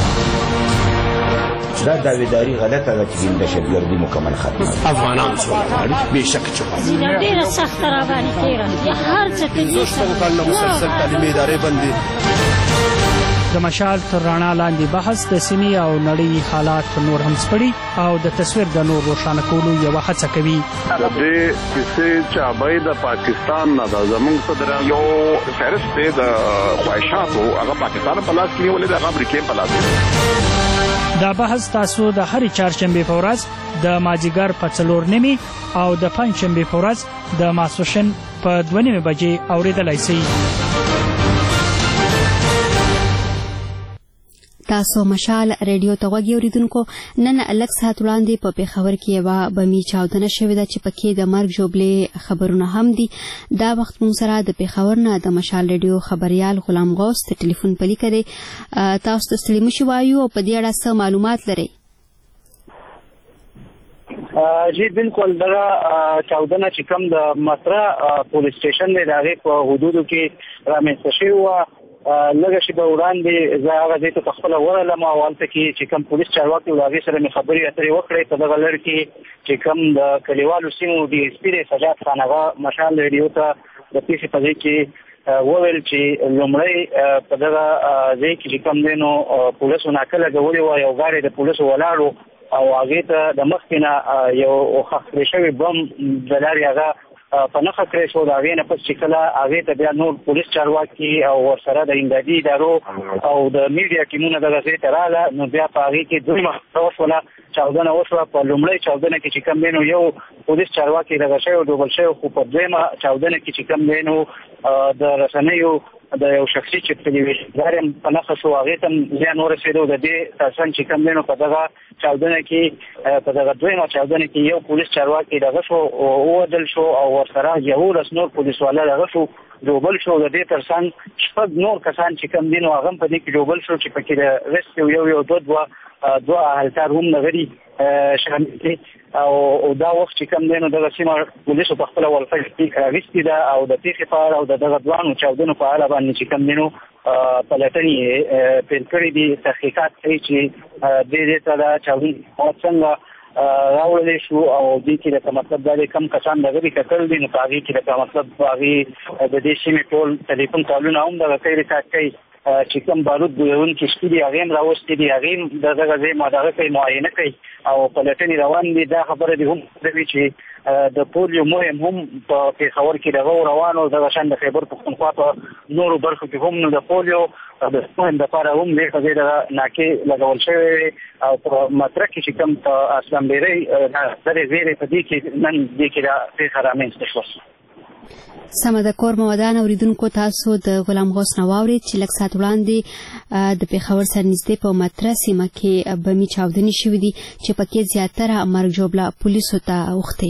دا داویداری غلطه ده چې د دهشتګردي مکمل ختمه افغانان سوله غواړي بېشکه چې غواړي ډېره سخته راباندې تېره یا هر څه کوي شپږ کلونه مسلسل تعلیمي ادارې بندې. د مشال تر رڼا لاندې بحث د سیمې او نړۍ حالات نور هم سپړي او د تصویر د نور روښانه کولو یوه هڅه کوي. د دې کیسې چابۍ د پاکستان نه ده، زموږ صدر یو فهرست دی د خواهشاتو هغه پاکستان په لاس کې نیولې ده، هغه امریکې په لاس کې. دا بحث تاسو د هرې چهارشنبې په ورځ د مازدیګر په څلور نیمې او د پنجشنبې په ورځ د ماسپښین په دوه نیمې بجې اورېدلی شئ. تاسو مشال ریډیو ته غوږ اوریدونکو. نن لږ ساعت وړاندې په پېښور کې یوه بمي چاودنه شوې ده چې پکې د مرګ ژوبلې خبرونه هم دي. دا وخت موږ سره د پېښور نه د مشال ریډیو خبریال غلام غوث د ټلیفون په لیکه دی. تاسو ته ستړي مه شئ وایو او په دې اړه څه معلومات لرئ؟ جی بالکل دغه چاودنه چې کوم د مصره پولیس سټیشن دی د هغې په حدودو کې رامنځته شوې وه. لږه شېبه وړاندې زه هغه ځای ته په خپله ورغلم او هلته کې چې کوم پولیس چارواکي وو د هغې سره مې خبرې اترې وکړې. په دغه لړ کې چې کوم د کلیوالو سیمو ډي ایس پي دی سجاد خان هغه مشال ریډیو ته د پیښې په ځای کې وویل چې لومړی په دغه ځای کې چې کوم دی نو پولیسو ناکه لګولې وه، یو ګاډی د پولیسو ولاړ و او هغې ته د مخکې نه یو ښخ کړی شوی بم د لارې هغه په نښه کړی شو. د هغې نه پس چې کله هغې ته بیا نور پولیس چارواکي او ورسره د امدادي ادارو او د میډیا ټیمونه دغه ځای ته راغله، نو بیا په هغې کې دویمه وشوله، چاودنه وشوه. په لومړۍ چاودنه کې چې کوم دی نو یو پولیس چارواکي دغه شوی ډوبل شوی، خو په دویمه چاودنه کې چې کوم دی نو د رسنیو د یو شخصي چې ټلویزیوندار هم په نښه شو، هغې ته هم زیان ورسېدو. د دې ترڅنګ چې کوم دی نو په دغه چاودنه کې په دغه دویمه چاودنه کې یو پولیس چارواکي دغه شو ووژل شو او ورسره یولس نور پولیسواله دغه شو ډوبل شو. د دې ترڅنګ شپږ نور کسان چې کوم دي نو هغه هم په دې کې ډوبل شو، چې پکې د ریسکیو یو یو دوه دوه دوه اهلکار هم نغري شامل دي. او دا وخت چې کوم دی نو دغه سیمه پولیسو په خپله ولفه راغستې ده او د پیښې په اړه او د دغه دوانو چاودنو په اړه باندې چې کوم دی نو پلټنې یې پیل کړي دي. تحقیقات کوي چې دې دې ته دا چاودنې څنګه راوړلی شو او دې کې لکه مطلب دا دی کم کسان دغه دي کتل دي، نو په هغې کې لکه مطلب هغې د دې سیمې ټول ټلیفون کالونه هم دغه کوي ریکارډ کوي، چې کوم بارود بویونکي شپي دي هغې هم راوستي دي، هغې هم د دغه ځای دغه کوي معاینه کوي او پلټنې روان دي. دا خبره دې هم کوي چې د پولیو مهم هم په پېښور کې دغه روان او دغه شان د خیبر پښتونخوا په نورو برخو کې هم نو د پولیو د مهم دپاره هم دې ته د ناکې لګول شوی او په مطرح کې چې کوم په اسلامبیرۍ درې زیرې په دې کې نن دې کې دا پېښه رامنځته شوه. سمه د کور مودان اوریدونکو تاسو د غلام غوث نه واورید چې لږ ساعت وړاندې د پېښور سره نږدې په مطرح سیمه کې بمي چاودنې شوې دي چې پکې زیاتره مرګ ژوبله پولیسو ته اوښتې.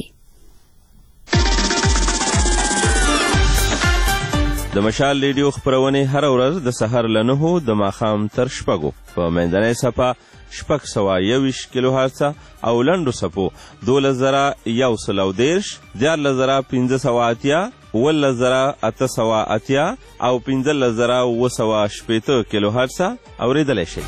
د مشال ریډیو خپرونې هره ورځ د سهار له نهو د ماښام تر شپږو په منځنۍ څپه شپږ سوه یوویشت کیلو هرڅه او لنډو څپو دولس زره یو سل او دېرش، دیارلس زره پنځه سوه اتیا، اوولس زره اته سوه اتیا او پنځلس زره اوه سوه شپېته کیلو هرڅه اورېدلی شئ.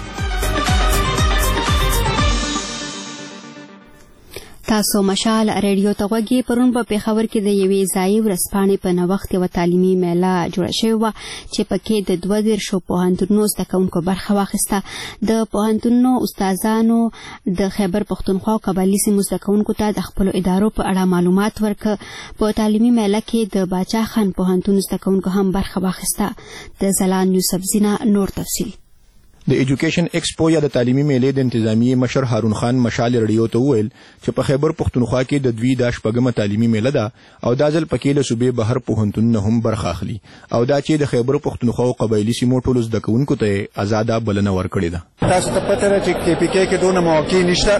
تاسو مشال ریډیو ته غوږ یې. پرون په پېښور کې د یوې ځایي ورځپاڼې په نوښت یوه تعلیمي میله جوړه شوې وه چې پکې د دوه دېرشو پوهنتونونو زده کوونکو برخه واخیسته. د پوهنتونونو استادانو د خیبر پښتونخوا او قبایلي سیمو زده کوونکو ته د خپلو ادارو په اړه معلومات ورکړه. په تعلیمي میله کې د باچا خان پوهنتون زده کوونکو هم برخه واخیسته. د ځلان یوسفزي نه نور تفصیل. د ایجوکیشن ایکسپو یا د تعلیمي میلې د انتظامیې مشر هارون خان مشال ریډیو ته وویل چې په خیبر پښتونخوا کې د دوی دا شپږمه تعلیمي میله ده او دا ځل پکې له صوبې بهر پوهنتونونه هم برخه اخلي او دا چې د خیبر پښتونخوا او قبایلي سیمو ټولو زده کوونکو ته آزاده بلنه ورکړې ده. تاسو ته پته ده چې کې پی کې کې دونه مواقع نشته.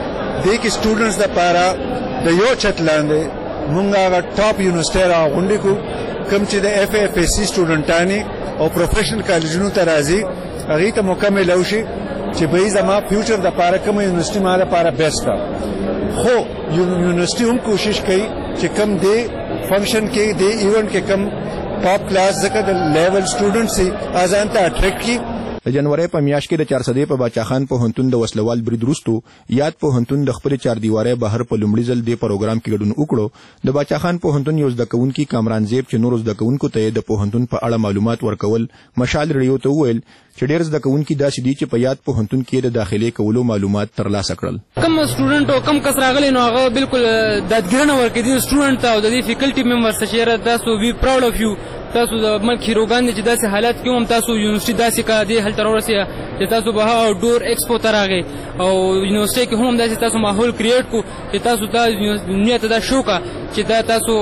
دې کې سټوډنټس لپاره د یو چت لاندې موږ هغه ټاپ یونیورسټۍ راغونډې کړو کوم چې د اف اف اس سی سټوډنټانې او پروفیشنل کالجونو ته راځي هغې ته مکمل وشي چې به زما فیوچر دپاره کومه یونیورسټي ما دپاره بیسټ ده. خو یونیورسټي هم کوشش کوي چې کم دې فنکشن کې دې ایونټ کې کم ټاپ کلاس ځکه د لیول سټوډنټ سي ازان ته اټریکټ کی. د جنوري په میاشت کې د چارسدې په باچا خان پوهنتون د وسلوال برید وروستو یاد پوهنتون د خپل چار دیواره بهر په لومړي ځل د پروګرام کې ګډون وکړو. د باچا خان پوهنتون یو زده کوونکي کامران زیب چې نور زده کوونکو ته د پوهنتون په اړه معلومات ورکول مشال ریډیو ته وویل چې ډېر زده کوونکي داسې دي چې په یاد پوهنتون کې د داخلي کولو معلومات ترلاسه کړل. کم سټوډنټ او کم کس راغلی نو هغه بالکل دادګرنه ورکړي دي سټوډنټ ته او د دې فیکلټي ممبرز ته چې تاسو وی پراود اف یو تاسو د ملک هیروګان دي چې داسې حالات کې هم تاسو یونیورسټي داسې کا دی هلته راورسئ چې تاسو به آوټ ډور ایکسپو ته راغئ او یونیورسټۍ کې هم داسې تاسو ماحول کریټ کو چې تاسو دا دنیا ته دا شو کا چې دا تاسو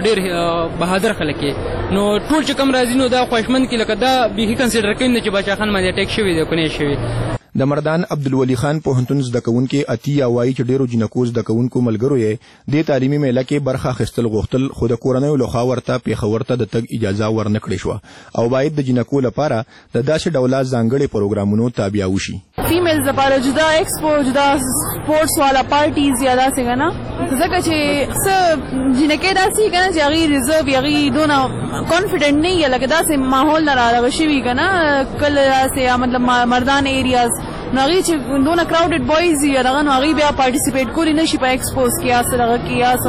ډېر بهادر خلک یې نو ټول چې کم راځي نو دا خوښمند کې لکه دا بیخي کنسیډر کوي نه چې باچا خان باندې اټیک شوی دی که نه شوی. د مردان عبدالولي خان پوهنتون زده کوونکي اتیا وایي چې ډېرو جنکو زده کوونکو ملګرو یې دې تعلیمي میله کې برخه اخیستل غوښتل خو د کورنیو لخوا ورته پېښور ته د تګ اجازه ورنه کړې شوه او باید د جنکو لپاره د داسې ډوله ځانګړي پروګرامونو تابع وشي. فیمیلز لپاره جدا ایکسپو جدا سپورټس والا پارټیز یا داسې که نه ځکه چې څه جنکۍ داسې که نه چې هغې ریزرو هغې دونه کانفیډنټ نه وي لکه داسې ماحول نه رارغه شوي که نه کله داسې مطلب مردان ایریاز نو هغې چې دونه کراوډډ بویز وي دغه نو هغې بیا پارټیسپیټ کولی نه شي په ایکسپوز کې یا څه دغه کې یا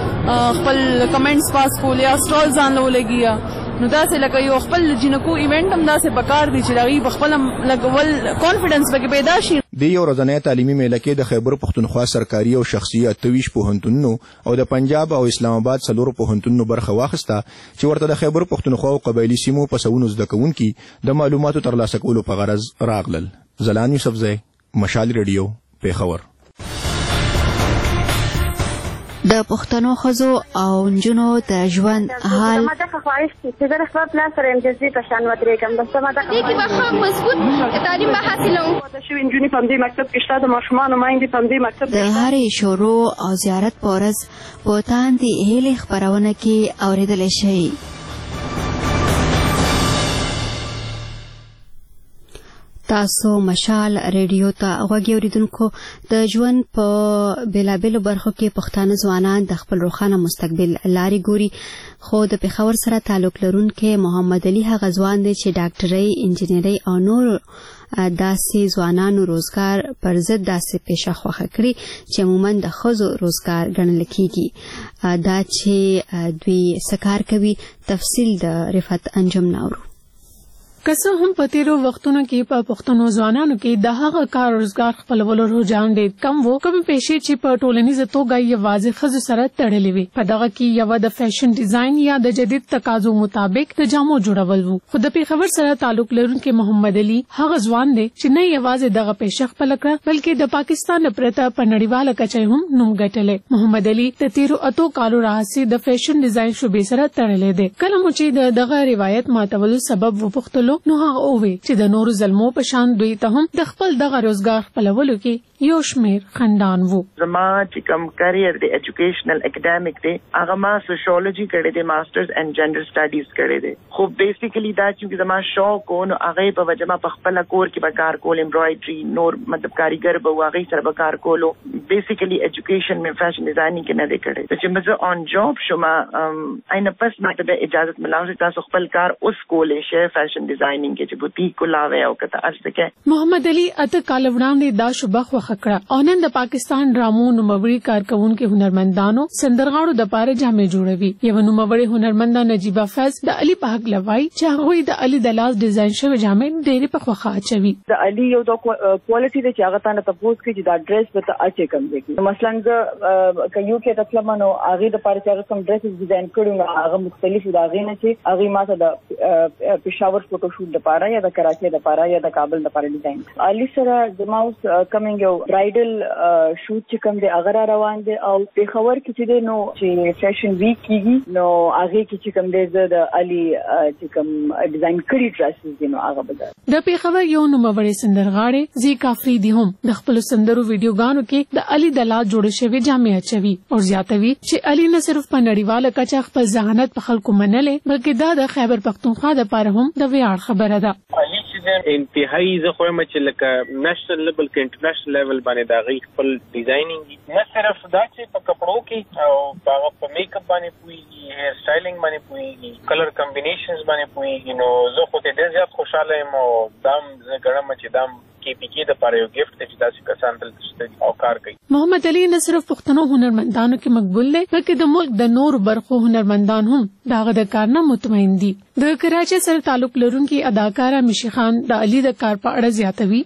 څه خپل کمنټس پاس کول یا سټال ځان له ولګي یا نو داسې لکه یو خپل جنکو ایونټ هم داسې پکار دی چې د هغې په خپل هم لکه ول کانفیډنس پکې پیدا شي. د یو ورځنۍ تعلیمي میله کې د خیبر پښتونخوا سرکاري او شخصي اتویش پوهنتونونو او د پنجاب او اسلام آباد څلورو پوهنتونونو برخه واخیسته چې ورته د خیبر پښتونخوا او قبایلي سیمو په سوونو زده کوونکي د معلوماتو ترلاسه کولو په غرض راغلل. زلان یوسفزی، مشال ریډیو، پیښور. د پښتنو ښځو او نجونو د ژوند حال ما ته خواهش چې زه خپل پلان سره امتیازي په شان ودرېږم. بس ما ته دې کې به ښه مضبوط تعلیم به حاصلوم. د شوي نجونې په همدې مکتب کې شته، د ماشومانو میندې په همدې مکتب د هرې شروع او زیارت په ورځ په تاندې هیلې خپرونه کې اورېدلی شئ. تاسو مشال ریډیو ته غوږ اوریدونکو. د ژوند په بیلابیلو برخو کې پښتانه ځوانان د خپل روښانه مستقبل لارې ګوري، خو د پېښور سره تعلق لرونکي محمد علي هغه ځوان دی چې ډاکټرۍ، انجینرۍ او نور داسې ځوانانو روزګار پر ضد داسې پیشه خوښه کړي چې عموما د ښځو روزګار ګڼل کېږي. دا چې دوی څه کار کوي، تفصیل د رفعت انجم ناورو. که څه هم په تیرو وختونو کې په پښتنو ځوانانو کې د هغه کار روزګار خپلولو رجحان ډېر کم و، کومې پیشې چې په ټولنیزه توګه یوازې ښځو سره تړلې وي. په دغه کې یوه د فیشن ډیزاین یا د جدید تقاضو مطابق د جامو جوړول وو. خو د پېښور سره تعلق لرونکي محمد علي هغه ځوان دی چې نه یوازې دغه پیشه خپله کړه بلکې د پاکستان پرته په نړیواله کچه هم نوم ګټلی. محمد علي د تیرو اتو کالو راهیسې د فیشن ډیزاین شعبې سره تړلی دی. کله مو چې د دغه روایت ماتولو سبب وپوښتلو نو هغه وویل چې د نورو زلمو په شان دوی ته هم د خپل دغه روزګار خپلولو کې یو شمیر خندان وو. زما چې کوم کریئر دی ایجوکیشنل اکیډمیک دی، هغه ما سوشیولوژي کړی دی، ماسټرز اینڈ جنډر سټډیز کړی دی. خو بیسیکلی دا چې زما شوق و نو هغه په وجه ما په خپل کور کې به کار کول، امبرایډري، نور مطلب کاریګر به هغه سره به کار کولو. بیسیکلی ایجوکیشن مې فیشن ډیزاینینګ کې نه دی کړی. چې مزه آن جاب شوم اینه پس ماته به اجازه ملاو چې تاسو خپل کار اوس کولې شي فیشن ډیزاینینګ کې چې بوتیک کولاوي او کته ارزکه. محمد علي اته کال وړاندې دا شوبه خوښه او نن د پاکستان ډرامو نوموړي کارکونکو هنرمندانو سندرغاړو د پاره جامې جوړوي. یو نوموړي هنرمنده نجیبه فیض د علي په حق لوي چې هغه د علي د لاس ډیزاین شوی جامې ډېری په خوښه اچوي. د علي یو د کوالټي د چې هغه تاسو ته پوښتنه کوي چې دا ډریس به ته اچي کوم دی. مثلا زه کيو کې د فلمانو هغه د پاره چې هغه کوم ډریس ډیزاین کړو هغه مختلف د هغه نه چې هغه ماته د پېښور فوټو شوټ د پاره یا د کراچي د پاره یا د کابل د پاره ډیزاین. علي سره د ماوس کمینګ یو برایډل شوټ چې کوم دی هغه روان دی او پېښور کې چې دی نو چې فیشن ویک کیږي نو هغه کې چې کوم دی زه د علي چې کوم ډیزاین کړی ډریسز دي نو هغه بدل. د پېښور یو نوموړی سندرغاړی زیکا فریدي هم د خپل سندرو ویډیوګانو کې د علي د لاس جوړ شوی جامې اچوي او زیاتوي چې علي نه صرف په نړیواله کچه خپل ذهانت په خلکو منلې بلکې دا د خیبر پښتونخوا د پاره هم د ویاړ خبره ده. علي چې انتهایی زه خو یم چې لکه نېشنل لیول کې انټرنیشنل لیول باندې دا غي خپل ډیزاینینګ نه صرف دا چې په کپړو کې او په میک اپ باندې پويږي، هیر سټایلینګ باندې پويږي، کلر کمبینیشنز باندې پويږي. نو زه خو ته ډېر زیات خوشاله یم او دام زه ګڼم چې دام کې پی کې د پاره یو گیفت چې تاسو کسان دلته او کار کوي. محمد علي نه صرف پښتنو هنرمندانو کې مقبول دی بلکې د ملک د نور برخو هنرمندان هم داغه د کار نه مطمئن دي. د کراچۍ سره تعلق لرونکي اداکارہ مشی خان د علي د کار په اړه زیاتوي.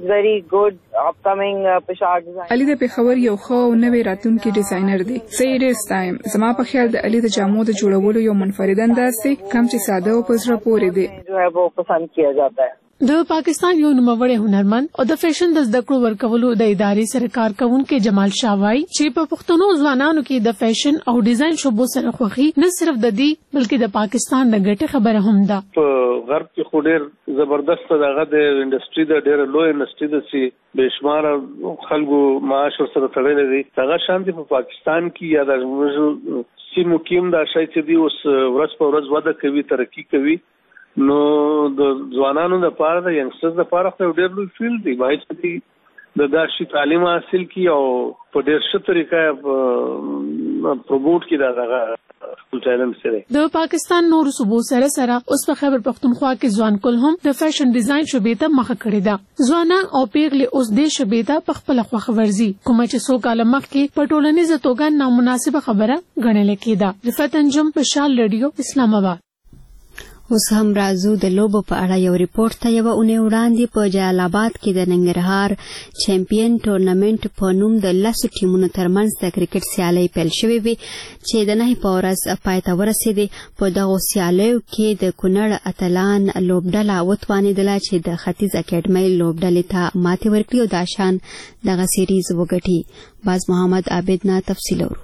علي د پېښور یو ښه او نوی راتلونکي ډیزاینر دی. سیریس ټایم زما په خیال د علي د جامو د جوړولو یو منفرد انداز دی کم چې ساده او په زړه پورې دی. جو ہے وہ پسند کیا جاتا ہے. د پاکستان یو نوموړی هنرمند او د فیشن د زده کړو ورکولو د ادارې سره کارکونکي جمال شاه وایي چې په پښتنو ځوانانو کې د فیشن او ډیزاین شوبو سره خوښي نه صرف د دې بلکې د پاکستان د ګټې خبره هم ده. په غرب کې خو ډېر زبردست دغه د انډستری د ډېر لوی انډستری د سي بشمار خلکو معاش سره تړلې دي. هغه شانتي په پاکستان کې یا د سیمو کې دا شای چې دی اوس ورځ په ورځ وده کوي، ترقی کوي. نو د ځوانانو د پاره د ینګسترز د پاره خو ډېر لوی فیلډ دی وایي چې د داسې تعلیم حاصل کی او په ډېر ښه طریقه پروموټ کی دا دغه خپل ټیلنټ سره. د پاکستان نور صوبو سره سره اوس په خیبر پښتونخوا کې ځوان کول هم د فیشن ډیزاین شوبې ته مخه کړې ده. ځوانان او پیغلې اوس دې شوبې ته په خپل خوښه ورزي کوم چې څو کاله مخکې په ټولنیزه توګه نامناسبه خبره ګڼل کېده. رفعت انجم، مشال ریډیو، اسلام آباد. اوس هم راځو د لوبو په اړه یو ریپورت ته. یوه اونۍ وړاندې په جلال آباد کې د ننګرهار چیمپئن ټورنمنټ په نوم د لسو ټیمونو ترمنځ د کرکټ سیالۍ پیل شوې وې چې د نهې په ورځ پای ته ورسېدې. په دغو سیالیو کې د کونړ اتلان لوبډله وتوانېدله چې د ختیځ اکیډمۍ لوبډلې ته ماتې ورکړي او دا شان دغه سیریز وګټي. باز محمد عابد نه تفصیل ورو.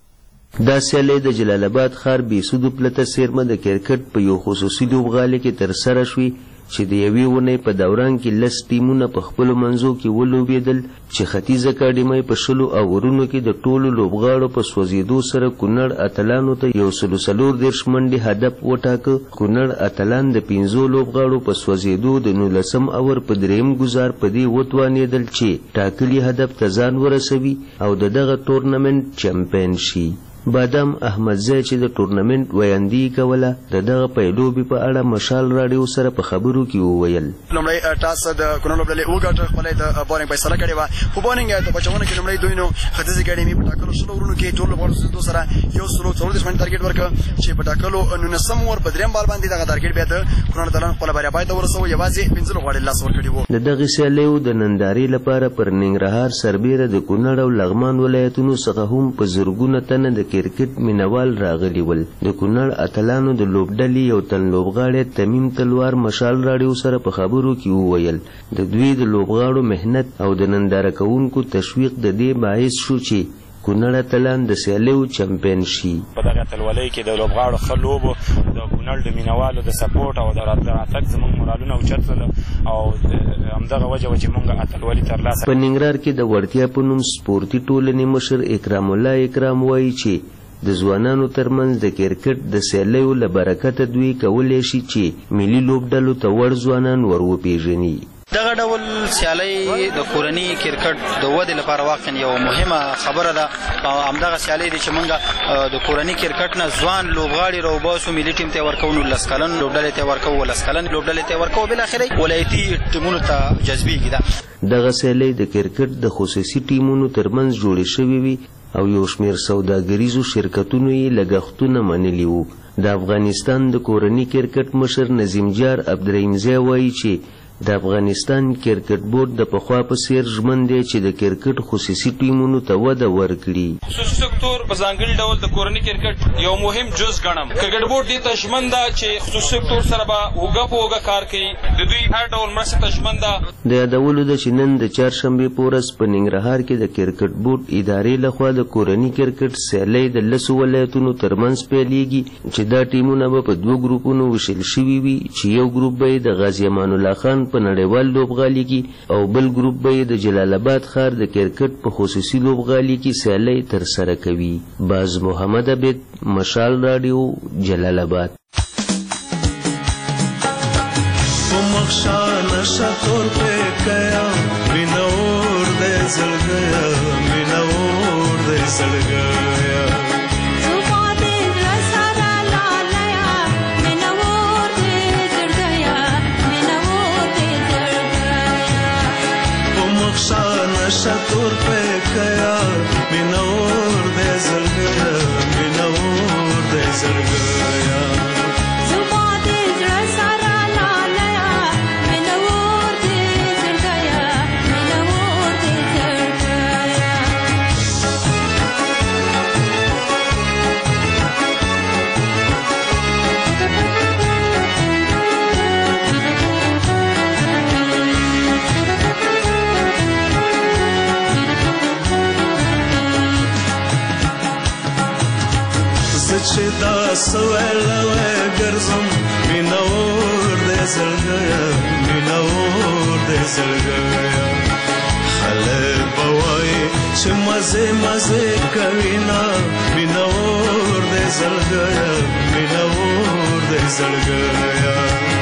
دا سیالۍ د جلال آباد ښار بیسودو پلته څیرمه د کرکټ په یو خصوصي لوبغالي کې ترسره شوې چې د یوې اونۍ په دوران کې لس ټیمونه په خپلو منځو کې ولوبېدل چې ختیځ اکاډمۍ په شلو اوورونو کې د ټولو لوبغاړو په سوځېدو سره کونړ اتلانو ته یو سلو څلور دېرش منډې هدف وټاکه. کونړ اتلان د پنځو لوبغاړو په سوځېدو د نولسم اوور په درېیم ګزار په دې وتوانېدل چې ټاکلي هدف ته ځان ورسوي او د دغه ټورنمنټ چمپین شي. بادام احمدزی چې د ټورنمنټ ویاندې کوله د دغه پیلوبې په اړه مشال راډیو سره په خبرو کې وویل. لومړی ټاس د کونړ لوبډلې وګټه، خپله یې د بالینګ فیصله کړې وه. په بالینګ د بچونه کې لومړی دوی نو ختیځ اکاډمي په ټاکلو شلو اورونو کې ټول لوبغاړو سوځېدو سره یو سلو څلور دېرش منډې ټارګېټ ورکړه چې په ټاکلو نولسم اوور په درېیم بال باندې دغه ټارګېټ بیا د کونړ اتلانو خپله بریا پای ته ورسوه. یوازې پنځه لوبغاړي لاس ورکړي وو. د دغې سیالیو د نندارې لپاره پر ننګرهار سربیره د کونړ او لغمان ولایتونو څخه هم په زرګونه تنه د کرکټ مینه راغلی ول. د کونړ اتلانو د لوبډلې یو تن لوبغاړی تمیم تلوار مشال راډیو سره په خبرو کې وویل د دوی د لوبغاړو مهنت او د ننداره کوونکو تشویق د دې باعث شو چې کونړ اتلان د سیالیو چمپین شي. په دغه اتلولۍ کې د لوبغاړو ښه لوبو د کونړ د مینوالو د سپورټ او د راتګ زموږ مورالونه اوچت کړل او همدغه وجه وه چې موږ اتلولي ترلاسه. په ننګرهار کې د وړتیا په نوم سپورتي ټولنې مشر اکرام الله اکرام وایي چې د ځوانانو ترمنځ د کرکټ د سیالیو له برکته دوی کولی شي چې ملي لوبډلو ته وړ ځوانان ور وپېژني. دغه ډول سیالۍ د کورني کرکټ د ودې لپاره واقعا یو مهمه خبره ده. همدغه سیالۍ دی چې موږ د کورني کرکټ نه ځوان لوبغاړي راوباسو، ملي ټیم ته یې ورکوو، نولس کلن لوبډلې ته یې ورکوو، ولس کلن لوبډلې ته یې ورکوو، بالاخره ولایتي ټیمونو ته جذبېږي. دغه سیالۍ د کرکټ د خصوصي ټیمونو ترمنځ جوړې شوې وي او یو شمېر سوداګریزو شرکتونو یې لګښتونه منلي وو. د افغانستان د کورني کرکټ مشر نظیم جار عبدالرحیمزی وایي چې د افغانستان کرکټ بورډ د پخوا په څېر ژمن دی چې د کرکټ خصوصي ټیمونو ته وده ورکړي. خصوصي سکتور په ځانګړي ډول د کورني کرکټ یو مهم جز ګڼم. کرکټ بورډ دې ته ژمن ده چې خصوصي سکتور سره به اوږه په اوږه کار کوي، د دوی هر ډول مرستې ته ژمن ده. د یادولو ده چې نن د چهارشنبې په ورځ په ننګرهار کې د کرکټ بورډ ادارې لخوا د کورني کرکټ سیالۍ د لسو ولایتونو ترمنځ پیلېږي چې دا ټیمونه به په دوه ګروپونو ویشل شوي وي چې یو ګروپ به یې د غازي امان الله خان په نړیوال لوبغالي کې او بل ګروپ به یې د جلال آباد ښار د کرکټ په خصوصي لوبغالي کې سیالۍ ترسره کوي. باز محمد عبید، مشال راډیو، جلال آباد. شطور पे कया मिनोर दे जल गया मिनोर दे जल गया जुबा दे जड़ सारा ला लया मिनोर दे जल गया मिनोर दे जल गया. چې دا سوالوه ګرځم مینور دې زړګیا مینور دې زړګیا خلک به وایي چې مزه مزه کوي نه مینور دې زړګیا مینور دې زړګیا.